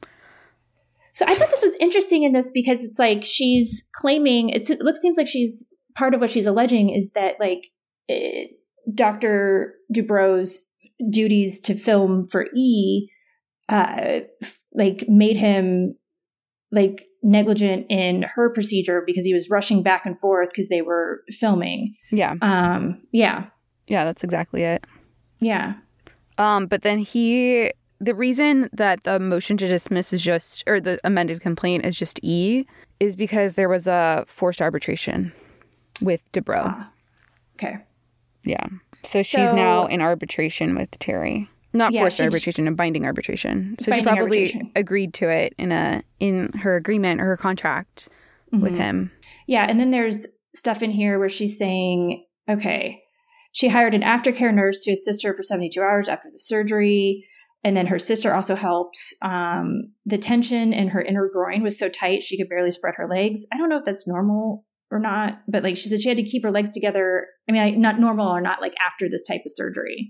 [SPEAKER 7] So I thought this was interesting in this because it's like she's claiming it's, it looks seems like she's part of what she's alleging is that like eh, Doctor Dubro's duties to film for E, uh, f- like made him like negligent in her procedure because he was rushing back and forth because they were filming.
[SPEAKER 6] Yeah.
[SPEAKER 7] Um. Yeah.
[SPEAKER 6] Yeah, that's exactly it.
[SPEAKER 7] Yeah.
[SPEAKER 6] Um, but then he, the reason that the motion to dismiss is just, or the amended complaint is just E, is because there was a forced arbitration with Dubro.
[SPEAKER 7] Ah. Okay.
[SPEAKER 6] Yeah. So she's
[SPEAKER 7] So-
[SPEAKER 6] now in arbitration with Terry. Not
[SPEAKER 7] Yeah,
[SPEAKER 6] forced
[SPEAKER 7] she just-
[SPEAKER 6] arbitration, a binding arbitration. So
[SPEAKER 7] Binding
[SPEAKER 6] she probably
[SPEAKER 7] arbitration.
[SPEAKER 6] agreed to it in a in her agreement or her contract with
[SPEAKER 7] Mhm.
[SPEAKER 6] him.
[SPEAKER 7] Yeah, and then there's stuff in here where she's saying, okay, she hired an aftercare nurse to assist her for seventy-two hours after the surgery. And then her sister also helped. Um, the tension in her inner groin was so tight she could barely spread her legs. I don't know if that's normal or not, but like she said she had to keep her legs together. I mean, I, not normal or not like after this type of surgery.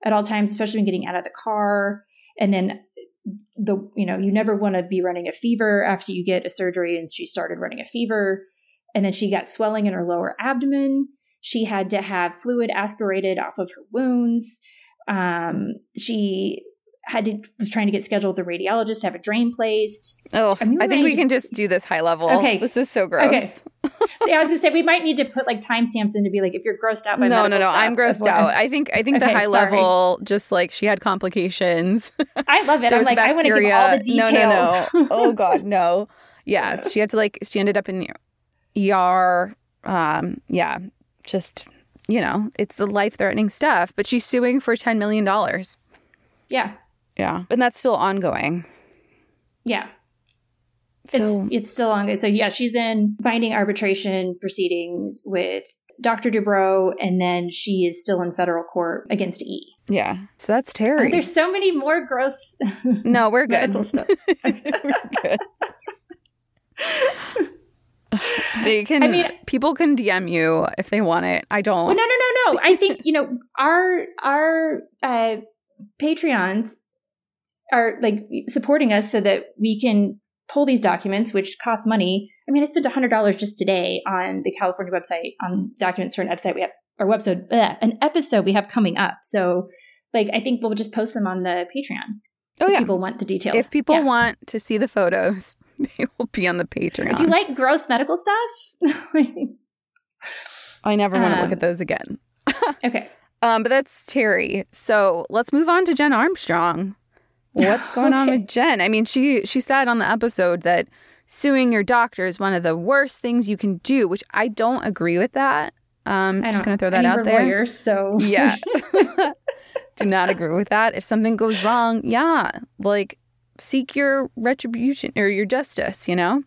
[SPEAKER 7] at all times, especially when getting out of the car. And then the, you know, you never want to be running a fever after you get a surgery. And she started running a fever. And then she got swelling in her lower abdomen. She had to have fluid aspirated off of her wounds. Um, she had to was trying to get scheduled with the radiologist to have a drain placed.
[SPEAKER 6] Oh, I, mean, I think we can just do this high level.
[SPEAKER 7] Okay.
[SPEAKER 6] This is so gross.
[SPEAKER 7] Okay. So yeah, I was going to say, we might need to put like timestamps in to be like, if you're grossed out by
[SPEAKER 6] no,
[SPEAKER 7] medical
[SPEAKER 6] no, no,
[SPEAKER 7] stuff,
[SPEAKER 6] I'm grossed out. I think I think
[SPEAKER 7] okay,
[SPEAKER 6] the high
[SPEAKER 7] sorry.
[SPEAKER 6] level, just like she had complications.
[SPEAKER 7] I love it. I'm like, I want to give all the details.
[SPEAKER 6] No, no, no. Oh God, no. Yeah, yeah, she had to like, she ended up in the E R. Um, yeah, just, you know, it's the life-threatening stuff. But she's suing for ten million dollars.
[SPEAKER 7] Yeah.
[SPEAKER 6] Yeah. And that's still ongoing.
[SPEAKER 7] Yeah.
[SPEAKER 6] So,
[SPEAKER 7] it's it's still ongoing. So yeah, she's in binding arbitration proceedings with Doctor Dubrow, and then she is still in federal court against E.
[SPEAKER 6] Yeah. So that's Terry.
[SPEAKER 7] Oh, there's so many more gross
[SPEAKER 6] No, we're good.
[SPEAKER 7] medical stuff.
[SPEAKER 6] We're good. They can,
[SPEAKER 7] I mean,
[SPEAKER 6] people can D M you if they want it. I don't.
[SPEAKER 7] Well, no, no, no, no. I think, you know, our, our, uh, Patreons are like supporting us so that we can pull these documents, which cost money. I mean, I spent one hundred dollars just today on the California website on documents for an episode we have, or website, bleh, an episode we have coming up. So, like, I think we'll just post them on the Patreon.
[SPEAKER 6] Oh,
[SPEAKER 7] if
[SPEAKER 6] yeah.
[SPEAKER 7] people want the details.
[SPEAKER 6] If people
[SPEAKER 7] yeah.
[SPEAKER 6] want to see the photos, they will be on the Patreon.
[SPEAKER 7] If you like gross medical stuff,
[SPEAKER 6] I never want to
[SPEAKER 7] um,
[SPEAKER 6] look at those again.
[SPEAKER 7] Okay.
[SPEAKER 6] Um, but that's Terry. So let's move on to Jen Armstrong. What's going okay. on with Jen? I mean, she she said on the episode that suing your doctor is one of the worst things you can do, which I don't agree with that. Um, I'm just going to throw that
[SPEAKER 7] I mean,
[SPEAKER 6] out
[SPEAKER 7] we're
[SPEAKER 6] there.
[SPEAKER 7] Lawyers, so
[SPEAKER 6] yeah. Do not agree with that. If something goes wrong, yeah, like seek your retribution or your justice, you know?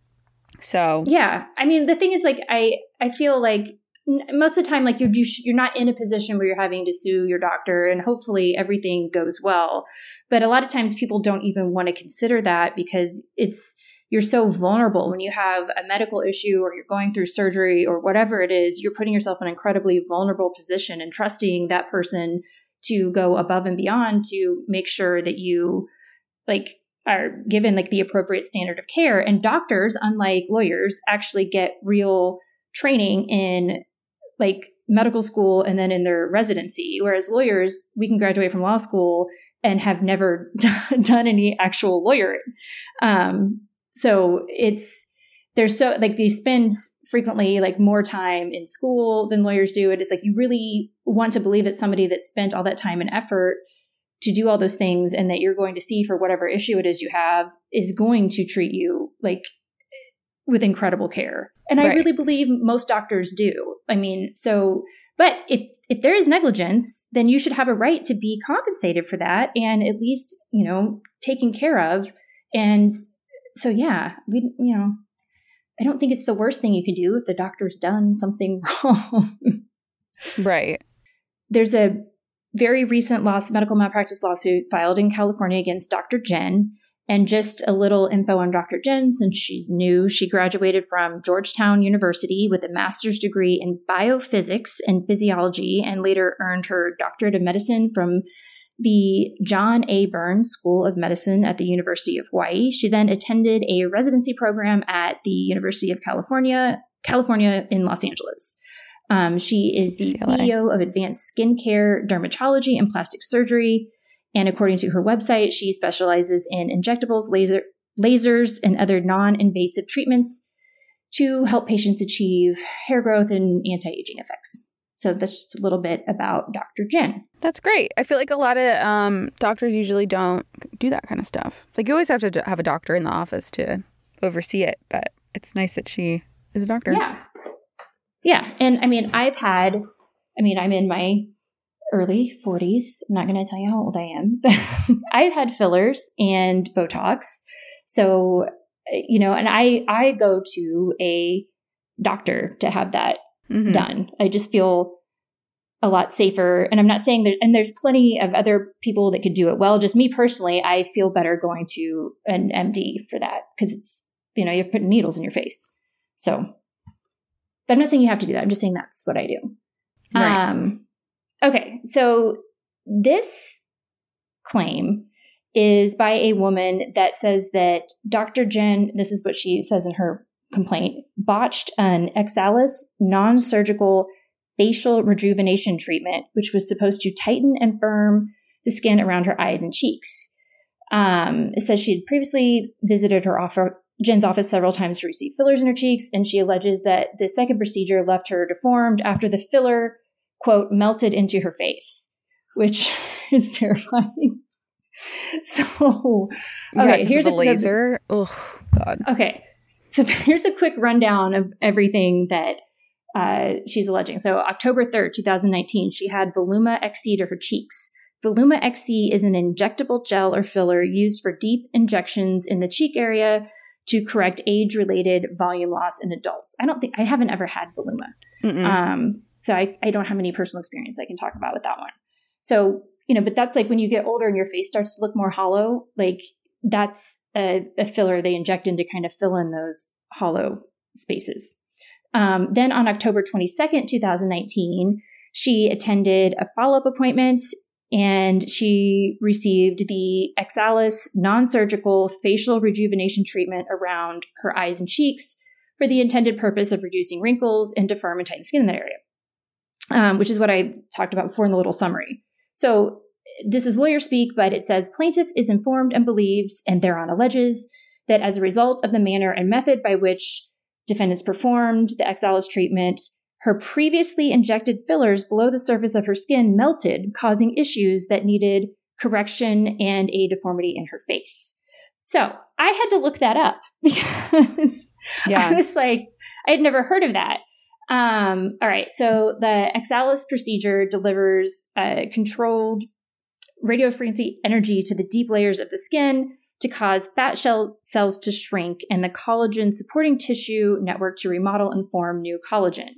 [SPEAKER 6] So
[SPEAKER 7] yeah, I mean, the thing is, like, I I feel like most of the time, like, you're you're not in a position where you're having to sue your doctor, and hopefully everything goes well. But a lot of times people don't even want to consider that because it's you're so vulnerable when you have a medical issue or you're going through surgery or whatever it is. You're putting yourself in an incredibly vulnerable position and trusting that person to go above and beyond to make sure that you like are given like the appropriate standard of care. And doctors, unlike lawyers, actually get real training in like medical school and then in their residency. Whereas lawyers, we can graduate from law school and have never done any actual lawyering. Um, so it's, there's so like they spend frequently like more time in school than lawyers do. It is like you really want to believe that somebody that spent all that time and effort to do all those things and that you're going to see for whatever issue it is you have is going to treat you like with incredible care. And right. I really believe most doctors do. I mean, so, but if, if there is negligence, then you should have a right to be compensated for that and at least, you know, taken care of. And so, yeah, we, you know, I don't think it's the worst thing you can do if the doctor's done something wrong.
[SPEAKER 6] Right.
[SPEAKER 7] There's a very recent loss, medical malpractice lawsuit filed in California against Doctor Jen. And just a little info on Doctor Jen, since she's new. She graduated from Georgetown University with a master's degree in biophysics and physiology and later earned her doctorate of medicine from the John A. Burns School of Medicine at the University of Hawaii. She then attended a residency program at the University of California, California in Los Angeles. Um, she is the C E O of Advanced Skincare, Dermatology, and Plastic Surgery. And according to her website, she specializes in injectables, laser, lasers, and other non-invasive treatments to help patients achieve hair growth and anti-aging effects. So that's just a little bit about Doctor Jen.
[SPEAKER 6] That's great. I feel like a lot of um, doctors usually don't do that kind of stuff. Like you always have to have a doctor in the office to oversee it, but it's nice that she is a doctor.
[SPEAKER 7] Yeah. Yeah. And I mean, I've had, I mean, I'm in my early forties. I'm not going to tell you how old I am, but I've had fillers and Botox. So, you know, and I, I go to a doctor to have that mm-hmm. done. I just feel a lot safer. And I'm not saying that, and there's plenty of other people that could do it well. Just me personally, I feel better going to an M D for that because it's, you know, you're putting needles in your face. So, but I'm not saying you have to do that. I'm just saying that's what I do.
[SPEAKER 6] Right.
[SPEAKER 7] Um, Okay, so this claim is by a woman that says that Doctor Jen, this is what she says in her complaint, botched an Exalis non-surgical facial rejuvenation treatment, which was supposed to tighten and firm the skin around her eyes and cheeks. Um, it says she had previously visited her offer, Jen's office several times to receive fillers in her cheeks, and she alleges that the second procedure left her deformed after the filler, quote, melted into her face, which is terrifying. So, okay,
[SPEAKER 6] yeah,
[SPEAKER 7] here's
[SPEAKER 6] the
[SPEAKER 7] a
[SPEAKER 6] laser. Oh, God.
[SPEAKER 7] Okay, so here's a quick rundown of everything that uh, she's alleging. So, October third, twenty nineteen, she had Voluma X C to her cheeks. Voluma X C is an injectable gel or filler used for deep injections in the cheek area to correct age-related volume loss in adults. I don't think, I haven't ever had Voluma. Um, so I, I don't have any personal experience I can talk about with that one. So, you know, but that's like when you get older and your face starts to look more hollow, like that's a, a filler they inject in to kind of fill in those hollow spaces. Um, then on October twenty-second, twenty nineteen, she attended a follow-up appointment and she received the Exalis non-surgical facial rejuvenation treatment around her eyes and cheeks for the intended purpose of reducing wrinkles and to firm and tighten skin in that area, um, which is what I talked about before in the little summary. So this is lawyer speak, but it says plaintiff is informed and believes, and thereon alleges, that as a result of the manner and method by which defendants performed the Exalis treatment, her previously injected fillers below the surface of her skin melted, causing issues that needed correction and a deformity in her face. So I had to look that up because yeah. I was like, I had never heard of that. Um, all right. So the Exalis procedure delivers uh, controlled radiofrequency energy to the deep layers of the skin to cause fat shell cells to shrink and the collagen supporting tissue network to remodel and form new collagen.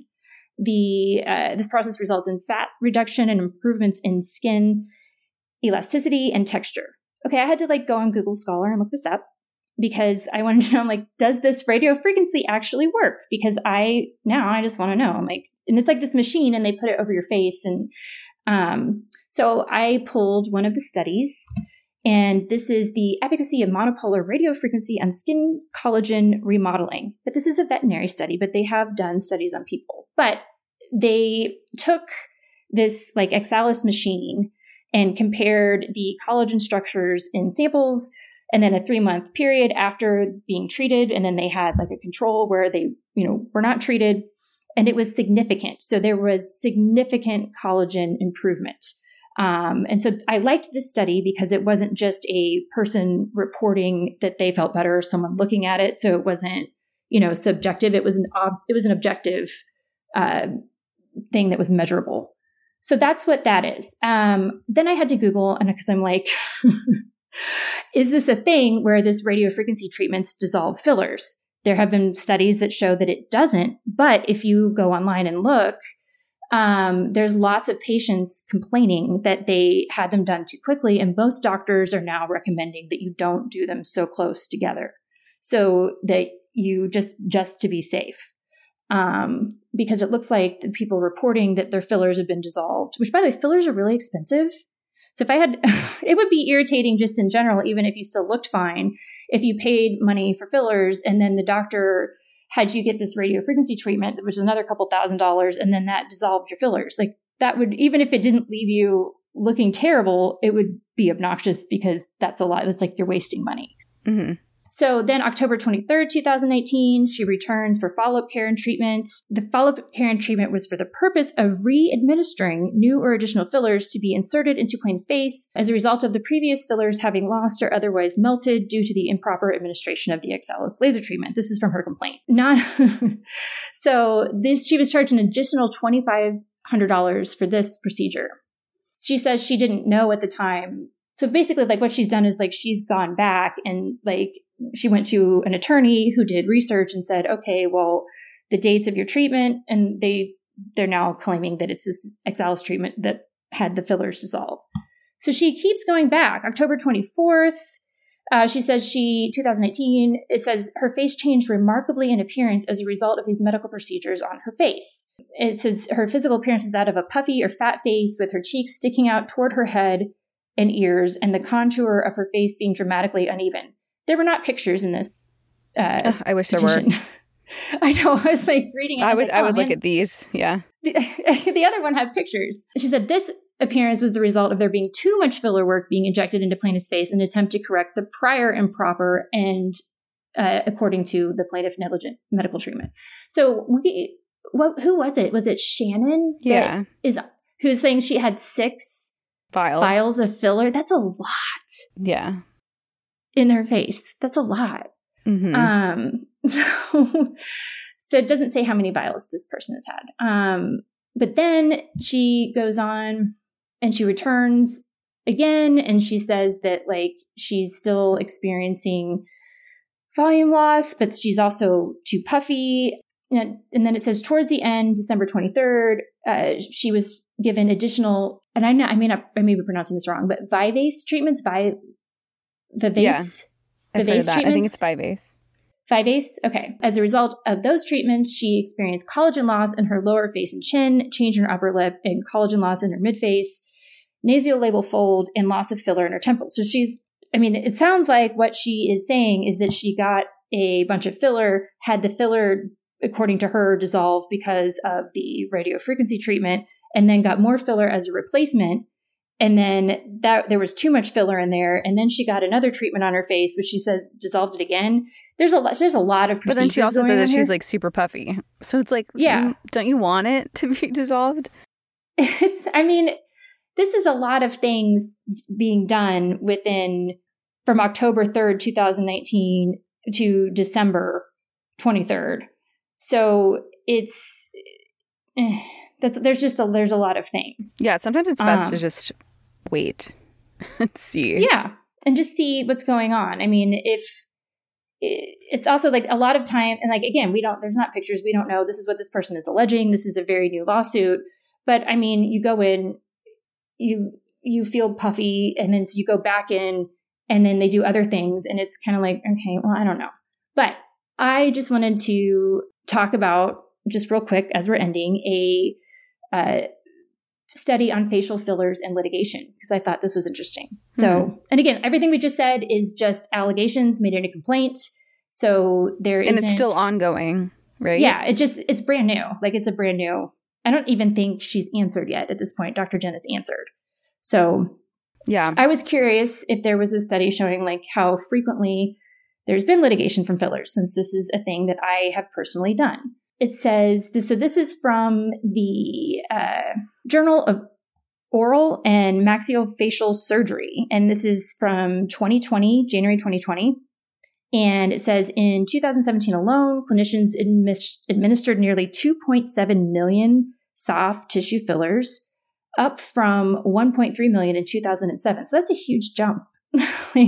[SPEAKER 7] The uh, this process results in fat reduction and improvements in skin elasticity and texture. Okay, I had to like go on Google Scholar and look this up because I wanted to know, like, does this radio frequency actually work? Because I now I just want to know. I'm like, and it's like this machine, and they put it over your face, and um, so I pulled one of the studies. And this is the efficacy of monopolar radio frequency on skin collagen remodeling. But this is a veterinary study, but they have done studies on people. But they took this like Exalis machine and compared the collagen structures in samples and then a three month period after being treated. And then they had like a control where they, you know, were not treated, and it was significant. So there was significant collagen improvement. Um, and so I liked this study because it wasn't just a person reporting that they felt better or someone looking at it. So it wasn't, you know, subjective. It was an ob- it was an objective uh, thing that was measurable. So that's what that is. Um, then I had to Google, and because I'm like, is this a thing where this radio frequency treatments dissolve fillers? There have been studies that show that it doesn't. But if you go online and look, Um, there's lots of patients complaining that they had them done too quickly, and most doctors are now recommending that you don't do them so close together, so that you just just to be safe, um, because it looks like the people reporting that their fillers have been dissolved. Which, by the way, fillers are really expensive. So if I had, it would be irritating just in general, even if you still looked fine, if you paid money for fillers and then the doctor had you get this radio frequency treatment, which is another couple thousand dollars, and then that dissolved your fillers. Like that would, even if it didn't leave you looking terrible, it would be obnoxious because that's a lot. It's like you're wasting money. Mm-hmm. So then October twenty-third, twenty nineteen, she returns for follow-up care and treatment. The follow-up care and treatment was for the purpose of re-administering new or additional fillers to be inserted into plaintiff's face as a result of the previous fillers having lost or otherwise melted due to the improper administration of the Exalis laser treatment. This is from her complaint. Not so this she was charged an additional twenty-five hundred dollars for this procedure. She says she didn't know at the time. So basically, like what she's done is like she's gone back and like she went to an attorney who did research and said, okay, well, the dates of your treatment, and they they're now claiming that it's this Exalis treatment that had the fillers dissolve. So she keeps going back. October twenty-fourth, uh, she says she twenty eighteen. It says her face changed remarkably in appearance as a result of these medical procedures on her face. it says her physical appearance is that of a puffy or fat face with her cheeks sticking out toward her head and ears, and the contour of her face being dramatically uneven. There were not pictures in this. Uh,
[SPEAKER 6] Ugh, I wish
[SPEAKER 7] petition.
[SPEAKER 6] there were.
[SPEAKER 7] I know. I was like reading it.
[SPEAKER 6] I,
[SPEAKER 7] I
[SPEAKER 6] would.
[SPEAKER 7] like,
[SPEAKER 6] I
[SPEAKER 7] oh,
[SPEAKER 6] would
[SPEAKER 7] man.
[SPEAKER 6] look at these. Yeah.
[SPEAKER 7] The, the other one had pictures. She said this appearance was the result of there being too much filler work being injected into plaintiff's face in an attempt to correct the prior improper and, uh, according to the plaintiff, negligent medical treatment. So we, what? Who was it? Was it Shannon?
[SPEAKER 6] Yeah.
[SPEAKER 7] Is who's saying she had six
[SPEAKER 6] Vials.
[SPEAKER 7] vials of filler? That's a lot.
[SPEAKER 6] Yeah.
[SPEAKER 7] In her face. That's a lot.
[SPEAKER 6] Mm-hmm.
[SPEAKER 7] Um. So, so it doesn't say how many vials this person has had. Um. But then she goes on and she returns again, and she says that like she's still experiencing volume loss, but she's also too puffy. And, and then it says towards the end, December twenty-third, uh, she was given additional, and I know I may not, I may be pronouncing this wrong, but Vivase treatments, Vi, Vivase,
[SPEAKER 6] yeah, I've heard of that. I think it's Vivase.
[SPEAKER 7] Vivase? Okay. As a result of those treatments, she experienced collagen loss in her lower face and chin, change in her upper lip, and collagen loss in her midface, nasolabial fold, and loss of filler in her temple. So she's, I mean, it sounds like what she is saying is that she got a bunch of filler, had the filler, according to her, dissolve because of the radiofrequency treatment, and then got more filler as a replacement. And then that there was too much filler in there. And then she got another treatment on her face, which she says dissolved it again. There's a lot, there's a lot of procedures.
[SPEAKER 6] But then she also
[SPEAKER 7] going
[SPEAKER 6] said that
[SPEAKER 7] on
[SPEAKER 6] she's
[SPEAKER 7] here.
[SPEAKER 6] like super puffy. So it's like,
[SPEAKER 7] yeah,
[SPEAKER 6] don't you want it to be dissolved?
[SPEAKER 7] It's, I mean, this is a lot of things being done within from October third, twenty nineteen to December twenty-third. So it's, eh, that's, there's just a, there's a lot of things.
[SPEAKER 6] Yeah. Sometimes it's best
[SPEAKER 7] um,
[SPEAKER 6] to just wait and see.
[SPEAKER 7] Yeah. And just see what's going on. I mean, if it's also like a lot of time, and like, again, we don't, there's not pictures. We don't know. This is what this person is alleging. This is a very new lawsuit. But I mean, you go in, you, you feel puffy, and then so you go back in, and then they do other things. And it's kind of like, okay, well, I don't know. But I just wanted to talk about, just real quick as we're ending, a uh, study on facial fillers and litigation, because I thought this was interesting. So, mm-hmm. and again, everything we just said is just allegations made in a complaint. So there
[SPEAKER 6] and
[SPEAKER 7] isn't,
[SPEAKER 6] it's still ongoing, right?
[SPEAKER 7] Yeah, it just, it's brand new. Like it's a brand new, I don't even think she's answered yet at this point. Doctor Jen has answered. So
[SPEAKER 6] yeah,
[SPEAKER 7] I was curious if there was a study showing like how frequently there's been litigation from fillers, since this is a thing that I have personally done. It says, this, so this is from the uh, Journal of Oral and Maxillofacial Surgery. And this is from twenty twenty, January twenty twenty. And it says in two thousand seventeen alone, clinicians admis- administered nearly two point seven million soft tissue fillers, up from one point three million in two thousand seven. So that's a huge jump. like,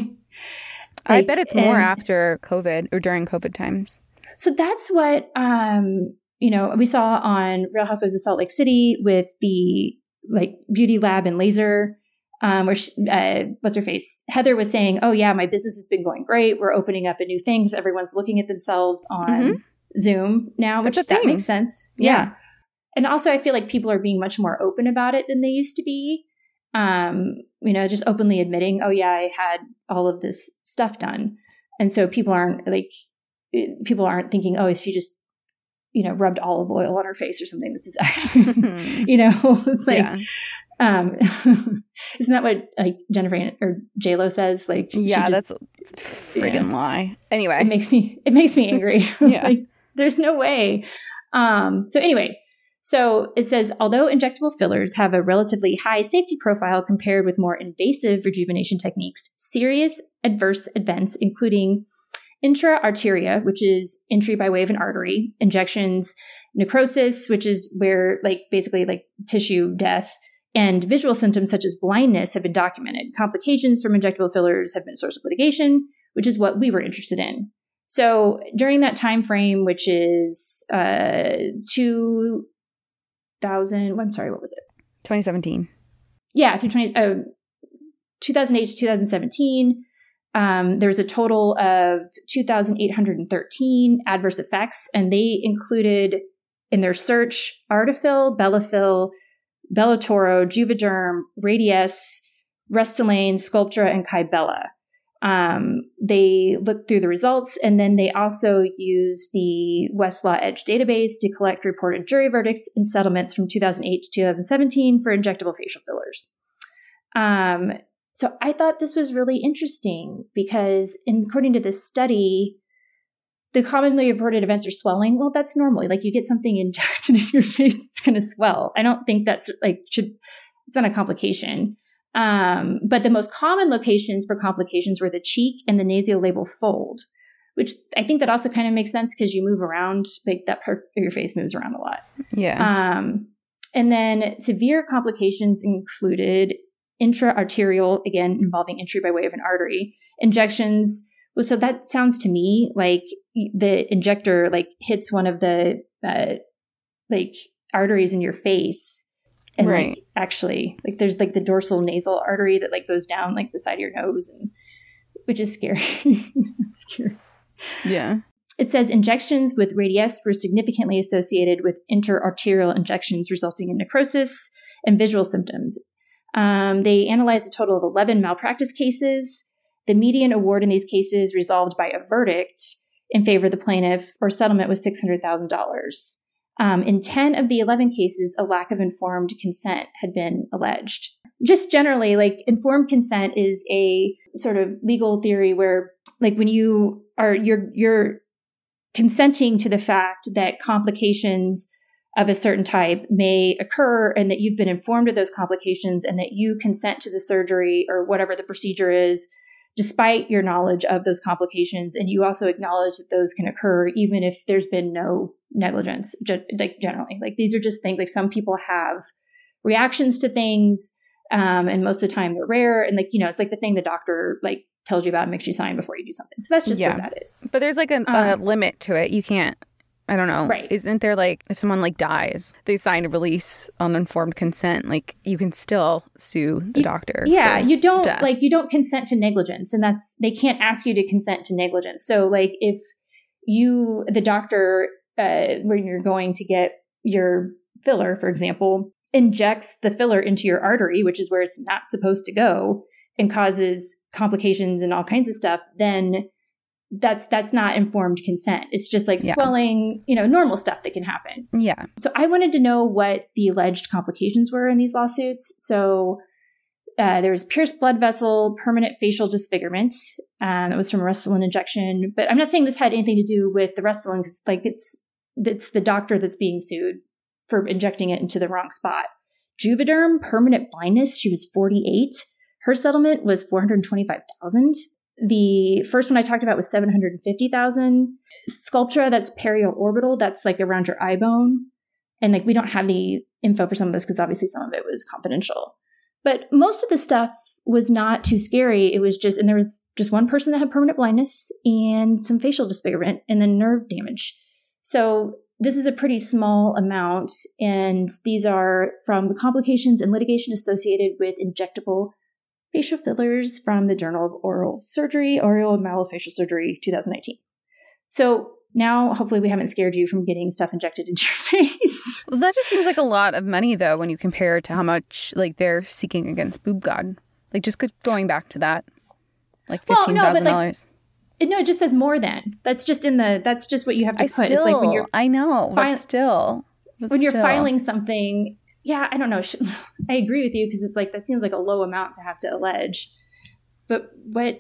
[SPEAKER 6] I bet it's more
[SPEAKER 7] and,
[SPEAKER 6] after COVID or during COVID times.
[SPEAKER 7] So that's what, um, you know, we saw on Real Housewives of Salt Lake City with the like beauty lab and laser, um, where she, uh, what's her face? Heather was saying, oh yeah, my business has been going great. We're opening up a new thing because everyone's looking at themselves on mm-hmm. Zoom now,
[SPEAKER 6] that's
[SPEAKER 7] which
[SPEAKER 6] a
[SPEAKER 7] that
[SPEAKER 6] thing.
[SPEAKER 7] makes sense.
[SPEAKER 6] Yeah.
[SPEAKER 7] yeah. And also I feel like people are being much more open about it than they used to be. Um, you know, just openly admitting, oh yeah, I had all of this stuff done. And so people aren't like, people aren't thinking, oh, she just, you know, rubbed olive oil on her face or something. This is, you know, it's like, yeah. um, isn't that what like Jennifer or J-Lo says? Like,
[SPEAKER 6] yeah,
[SPEAKER 7] just,
[SPEAKER 6] that's a friggin'
[SPEAKER 7] yeah.
[SPEAKER 6] lie. Anyway,
[SPEAKER 7] it makes me, it makes me angry.
[SPEAKER 6] yeah.
[SPEAKER 7] Like, there's no way. Um, so anyway, so it says, although injectable fillers have a relatively high safety profile compared with more invasive rejuvenation techniques, serious adverse events, including intra-arteria, which is entry by way of an artery, injections, necrosis, which is where like basically like tissue death, and visual symptoms such as blindness have been documented. Complications from injectable fillers have been a source of litigation, which is what we were interested in. So during that time frame, which is uh, two thousand, I'm sorry, what was it?
[SPEAKER 6] twenty seventeen.
[SPEAKER 7] Yeah, through twenty, uh, two thousand eight to two thousand seventeen. Um, there was a total of two thousand eight hundred thirteen adverse effects, and they included In their search, Ardafil, Belafil, Bellatoro, Juvederm, Radiesse, Restylane, Sculptra, and Kybella. Um, they looked through the results, and then they also used the Westlaw Edge database to collect reported jury verdicts and settlements from two thousand eight to two thousand seventeen for injectable facial fillers. Um, so I thought this was really interesting because, in, according to this study, the commonly reported events are swelling. Well, that's normal. Like, you get something injected in your face, it's going to swell. I don't think that's like should. It's not a complication. Um, but the most common locations for complications were the cheek and the nasolabial fold, which I think that also kind of makes sense because you move around, like that part of your face moves around a lot.
[SPEAKER 6] Yeah.
[SPEAKER 7] Um, and then severe complications included intra-arterial, again, involving entry by way of an artery, injections. Well, so that sounds to me like the injector like hits one of the uh, like arteries in your face. And
[SPEAKER 6] right.
[SPEAKER 7] like actually, like there's like the dorsal nasal artery that like goes down like the side of your nose, and which is scary. It's scary.
[SPEAKER 6] Yeah.
[SPEAKER 7] It says injections with Radiesse were significantly associated with interarterial injections resulting in necrosis and visual symptoms. Um, they analyzed a total of eleven malpractice cases. The median award in these cases resolved by a verdict in favor of the plaintiff, or settlement, was six hundred thousand dollars. Um, in ten of the eleven cases, a lack of informed consent had been alleged. Just generally, like, informed consent is a sort of legal theory where, like, when you are, you're, you're consenting to the fact that complications of a certain type may occur and that you've been informed of those complications and that you consent to the surgery or whatever the procedure is, despite your knowledge of those complications. And you also acknowledge that those can occur even if there's been no negligence, like generally. Like, these are just things, like, some people have reactions to things, um, and most of the time they're rare. And, like, you know, it's like the thing the doctor, like, tells you about and makes you sign before you do something. So that's just
[SPEAKER 6] yeah.
[SPEAKER 7] what that is.
[SPEAKER 6] But there's, like, an,
[SPEAKER 7] um,
[SPEAKER 6] a limit to it. You can't, I don't know.
[SPEAKER 7] Right.
[SPEAKER 6] Isn't there, like, if someone, like, dies, they sign a release on informed consent, like, you can still sue the
[SPEAKER 7] you,
[SPEAKER 6] doctor.
[SPEAKER 7] Yeah, you don't,
[SPEAKER 6] death.
[SPEAKER 7] like, you don't consent to negligence. And that's, they can't ask you to consent to negligence. So, like, if you, the doctor, uh, when you're going to get your filler, for example, injects the filler into your artery, which is where it's not supposed to go, and causes complications and all kinds of stuff, then that's that's not informed consent. It's just like
[SPEAKER 6] yeah.
[SPEAKER 7] swelling, you know, normal stuff that can happen.
[SPEAKER 6] Yeah.
[SPEAKER 7] So I wanted to know what the alleged complications were in these lawsuits. So uh, there was pierced blood vessel, permanent facial disfigurement. Um, it was from a Restylane injection. But I'm not saying this had anything to do with the Restylane, because, like, it's it's the doctor that's being sued for injecting it into the wrong spot. Juvederm, permanent blindness. She was forty-eight. Her settlement was four hundred twenty-five thousand dollars. The first one I talked about was seven hundred fifty thousand dollars. Sculptra, that's periorbital. That's like around your eye bone. And, like, we don't have the info for some of this because obviously some of it was confidential. But most of the stuff was not too scary. It was just, and there was just one person that had permanent blindness and some facial disfigurement and then nerve damage. So this is a pretty small amount. And these are from the complications and litigation associated with injectable facial fillers from the Journal of Oral Surgery, Oral and Maxillofacial Surgery, two thousand nineteen. So now, hopefully, we haven't scared you from getting stuff injected into your face.
[SPEAKER 6] Well, that just seems like a lot of money, though, when you compare it to how much, like, they're seeking against Boob God. Like, just going back to that, like fifteen thousand dollars.
[SPEAKER 7] Well, no, no, it just says more than. That's just in the. That's just what you have to
[SPEAKER 6] I
[SPEAKER 7] put.
[SPEAKER 6] Still,
[SPEAKER 7] it's like when you're.
[SPEAKER 6] I know,
[SPEAKER 7] fi-
[SPEAKER 6] but still, but
[SPEAKER 7] when you're
[SPEAKER 6] still.
[SPEAKER 7] filing something. Yeah, I don't know. I agree with you because it's like that seems like a low amount to have to allege. But what?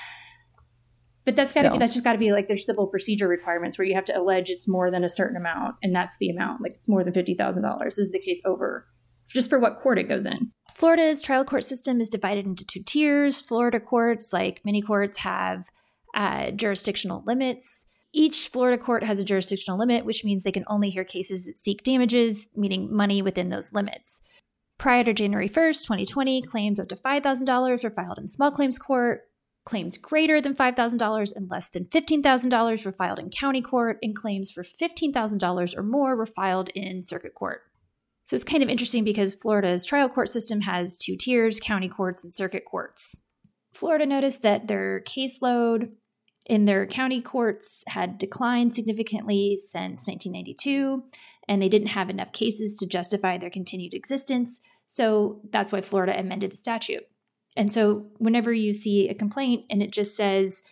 [SPEAKER 7] But that's got to that's just got to be like there's civil procedure requirements where you have to allege it's more than a certain amount, and that's the amount. Like it's more than fifty thousand dollars. This is the case over, just for what court it goes in.
[SPEAKER 3] Florida's trial court system is divided into two tiers. Florida courts, like many courts, have uh, jurisdictional limits. Each Florida court has a jurisdictional limit, which means they can only hear cases that seek damages, meaning money within those limits. Prior to January first, twenty twenty, claims up to five thousand dollars were filed in small claims court. Claims greater than five thousand dollars and less than fifteen thousand dollars were filed in county court, and claims for fifteen thousand dollars or more were filed in circuit court. So it's kind of interesting because Florida's trial court system has two tiers, county courts and circuit courts. Florida noticed that their caseload in their county courts had declined significantly since nineteen ninety-two.
[SPEAKER 7] and they didn't have enough cases to justify their continued existence. So that's why Florida amended the statute. And so whenever you see a complaint and it just says,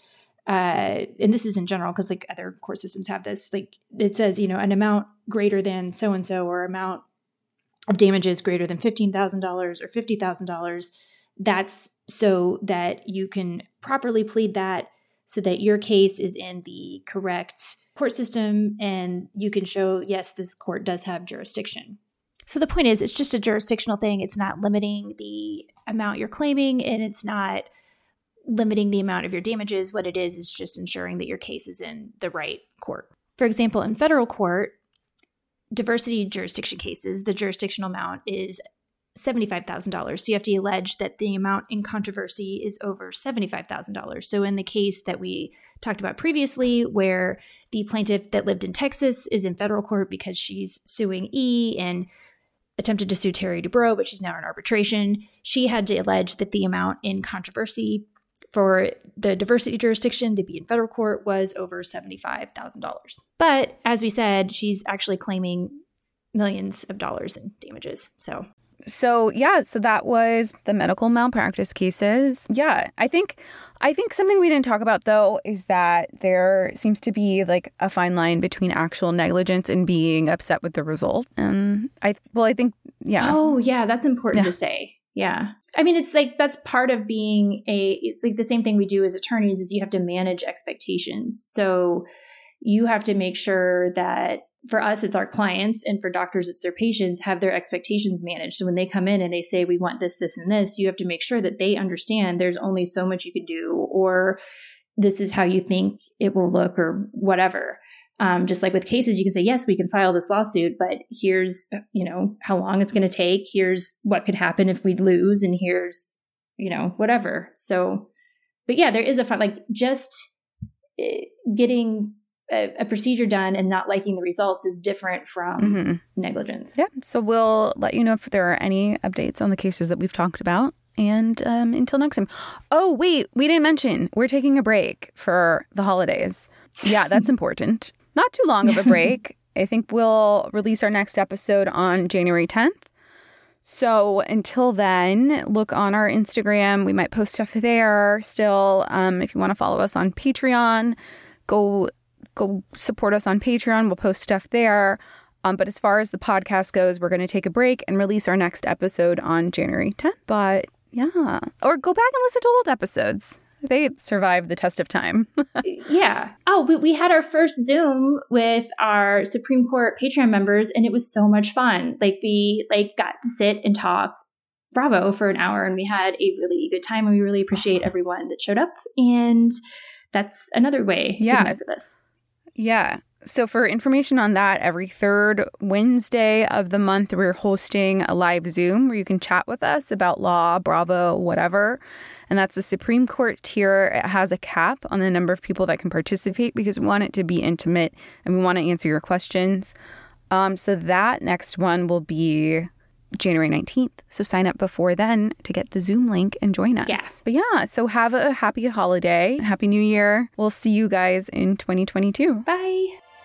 [SPEAKER 7] uh, and this is in general, because like other court systems have this, like it says, you know, an amount greater than so-and-so or amount of damages greater than fifteen thousand dollars or fifty thousand dollars, that's so that you can properly plead that so that your case is in the correct court system and you can show, yes, this court does have jurisdiction. So the point is, it's just a jurisdictional thing. It's not limiting the amount you're claiming, and it's not limiting the amount of your damages. What it is is just ensuring that your case is in the right court. For example, in federal court, diversity jurisdiction cases, the jurisdictional amount is seventy-five thousand dollars. So you have to allege that the amount in controversy is over seventy-five thousand dollars. So in the case that we talked about previously, where the plaintiff that lived in Texas is in federal court because she's suing E and attempted to sue Terry Dubrow, but she's now in arbitration, she had to allege that the amount in controversy for the diversity jurisdiction to be in federal court was over seventy-five thousand dollars. But as we said, she's actually claiming millions of dollars in damages. So
[SPEAKER 6] So yeah, so that was the medical malpractice cases. Yeah, I think I think something we didn't talk about though is that there seems to be like a fine line between actual negligence and being upset with the result. And I well, I think yeah.
[SPEAKER 7] Oh yeah, that's important
[SPEAKER 6] Yeah.
[SPEAKER 7] to say. Yeah. I mean, it's like that's part of being a it's like the same thing we do as attorneys is you have to manage expectations. So you have to make sure that for us, it's our clients, and for doctors, it's their patients, have their expectations managed. So when they come in and they say, we want this, this, and this, you have to make sure that they understand there's only so much you can do, or this is how you think it will look, or whatever. Um, just like with cases, you can say, yes, we can file this lawsuit, but here's, you know, how long it's going to take. Here's what could happen if we lose, and here's, you know, whatever. So, but yeah, there is a, like just uh, getting A, a procedure done and not liking the results is different from
[SPEAKER 6] Mm-hmm.
[SPEAKER 7] negligence.
[SPEAKER 6] Yeah. So we'll let you know if there are any updates on the cases that we've talked about. And um, until next time. Oh, wait, we didn't mention we're taking a break for the holidays. Yeah, that's important. Not too long of a break. I think we'll release our next episode on January tenth. So until then, look on our Instagram. We might post stuff there still. Um, if you want to follow us on Patreon, go Go support us on Patreon. We'll post stuff there. Um, but as far as the podcast goes, we're going to take a break and release our next episode on January tenth. But yeah, or go back and listen to old episodes. They survived the test of time.
[SPEAKER 7] Yeah. Oh, we, we had our first Zoom with our Supreme Court Patreon members, and it was so much fun. Like we like got to sit and talk Bravo for an hour, and we had a really good time, and we really appreciate everyone that showed up. And that's another way
[SPEAKER 6] Yeah.
[SPEAKER 7] to connect with us.
[SPEAKER 6] Yeah. So for information on that, every third Wednesday of the month, we're hosting a live Zoom where you can chat with us about law, Bravo, whatever. And that's the Supreme Court tier. It has a cap on the number of people that can participate because we want it to be intimate and we want to answer your questions. Um, so that next one will be January nineteenth. So sign up before then to get the Zoom link and join us.
[SPEAKER 7] Yeah.
[SPEAKER 6] But yeah, so have a happy holiday. Happy New Year. We'll see you guys in twenty twenty-two.
[SPEAKER 7] Bye.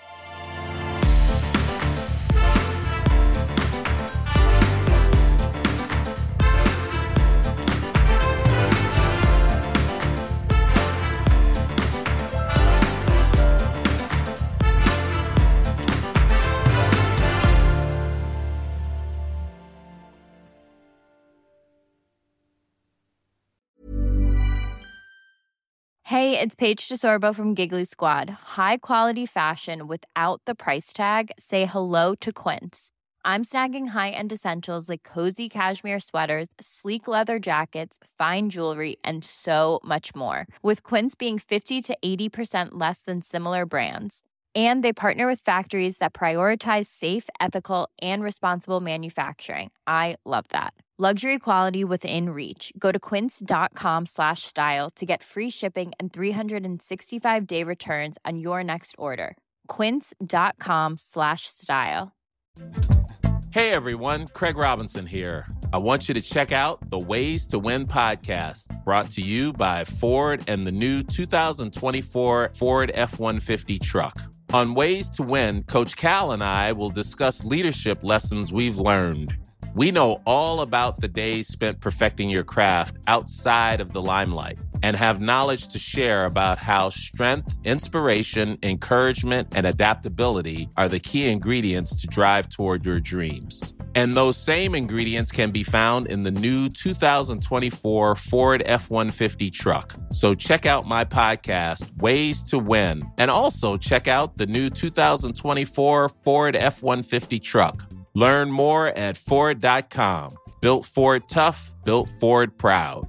[SPEAKER 12] Hey, it's Paige DeSorbo from Giggly Squad. High quality fashion without the price tag. Say hello to Quince. I'm snagging high-end essentials like cozy cashmere sweaters, sleek leather jackets, fine jewelry, and so much more. With Quince being fifty to eighty percent less than similar brands. And they partner with factories that prioritize safe, ethical, and responsible manufacturing. I love that. Luxury quality within reach. Go to quince.com slash style to get free shipping and three sixty-five day returns on your next order. Quince.com slash style.
[SPEAKER 13] Hey everyone, Craig Robinson here. I want you to check out the Ways to Win podcast, brought to you by Ford and the new two thousand twenty-four Ford F one fifty truck. On Ways to Win, Coach Cal and I will discuss leadership lessons we've learned. We know all about the days spent perfecting your craft outside of the limelight and have knowledge to share about how strength, inspiration, encouragement, and adaptability are the key ingredients to drive toward your dreams. And those same ingredients can be found in the new two thousand twenty-four Ford F one fifty truck. So check out my podcast, Ways to Win, and also check out the new two thousand twenty-four Ford F one fifty truck. Learn more at Ford dot com. Built Ford tough, built Ford proud.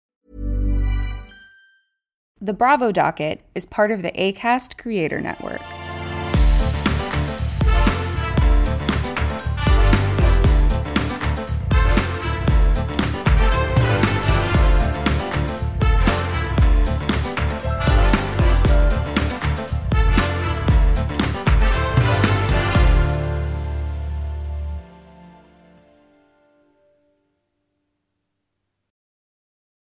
[SPEAKER 2] The Bravo Docket is part of the Acast Creator Network.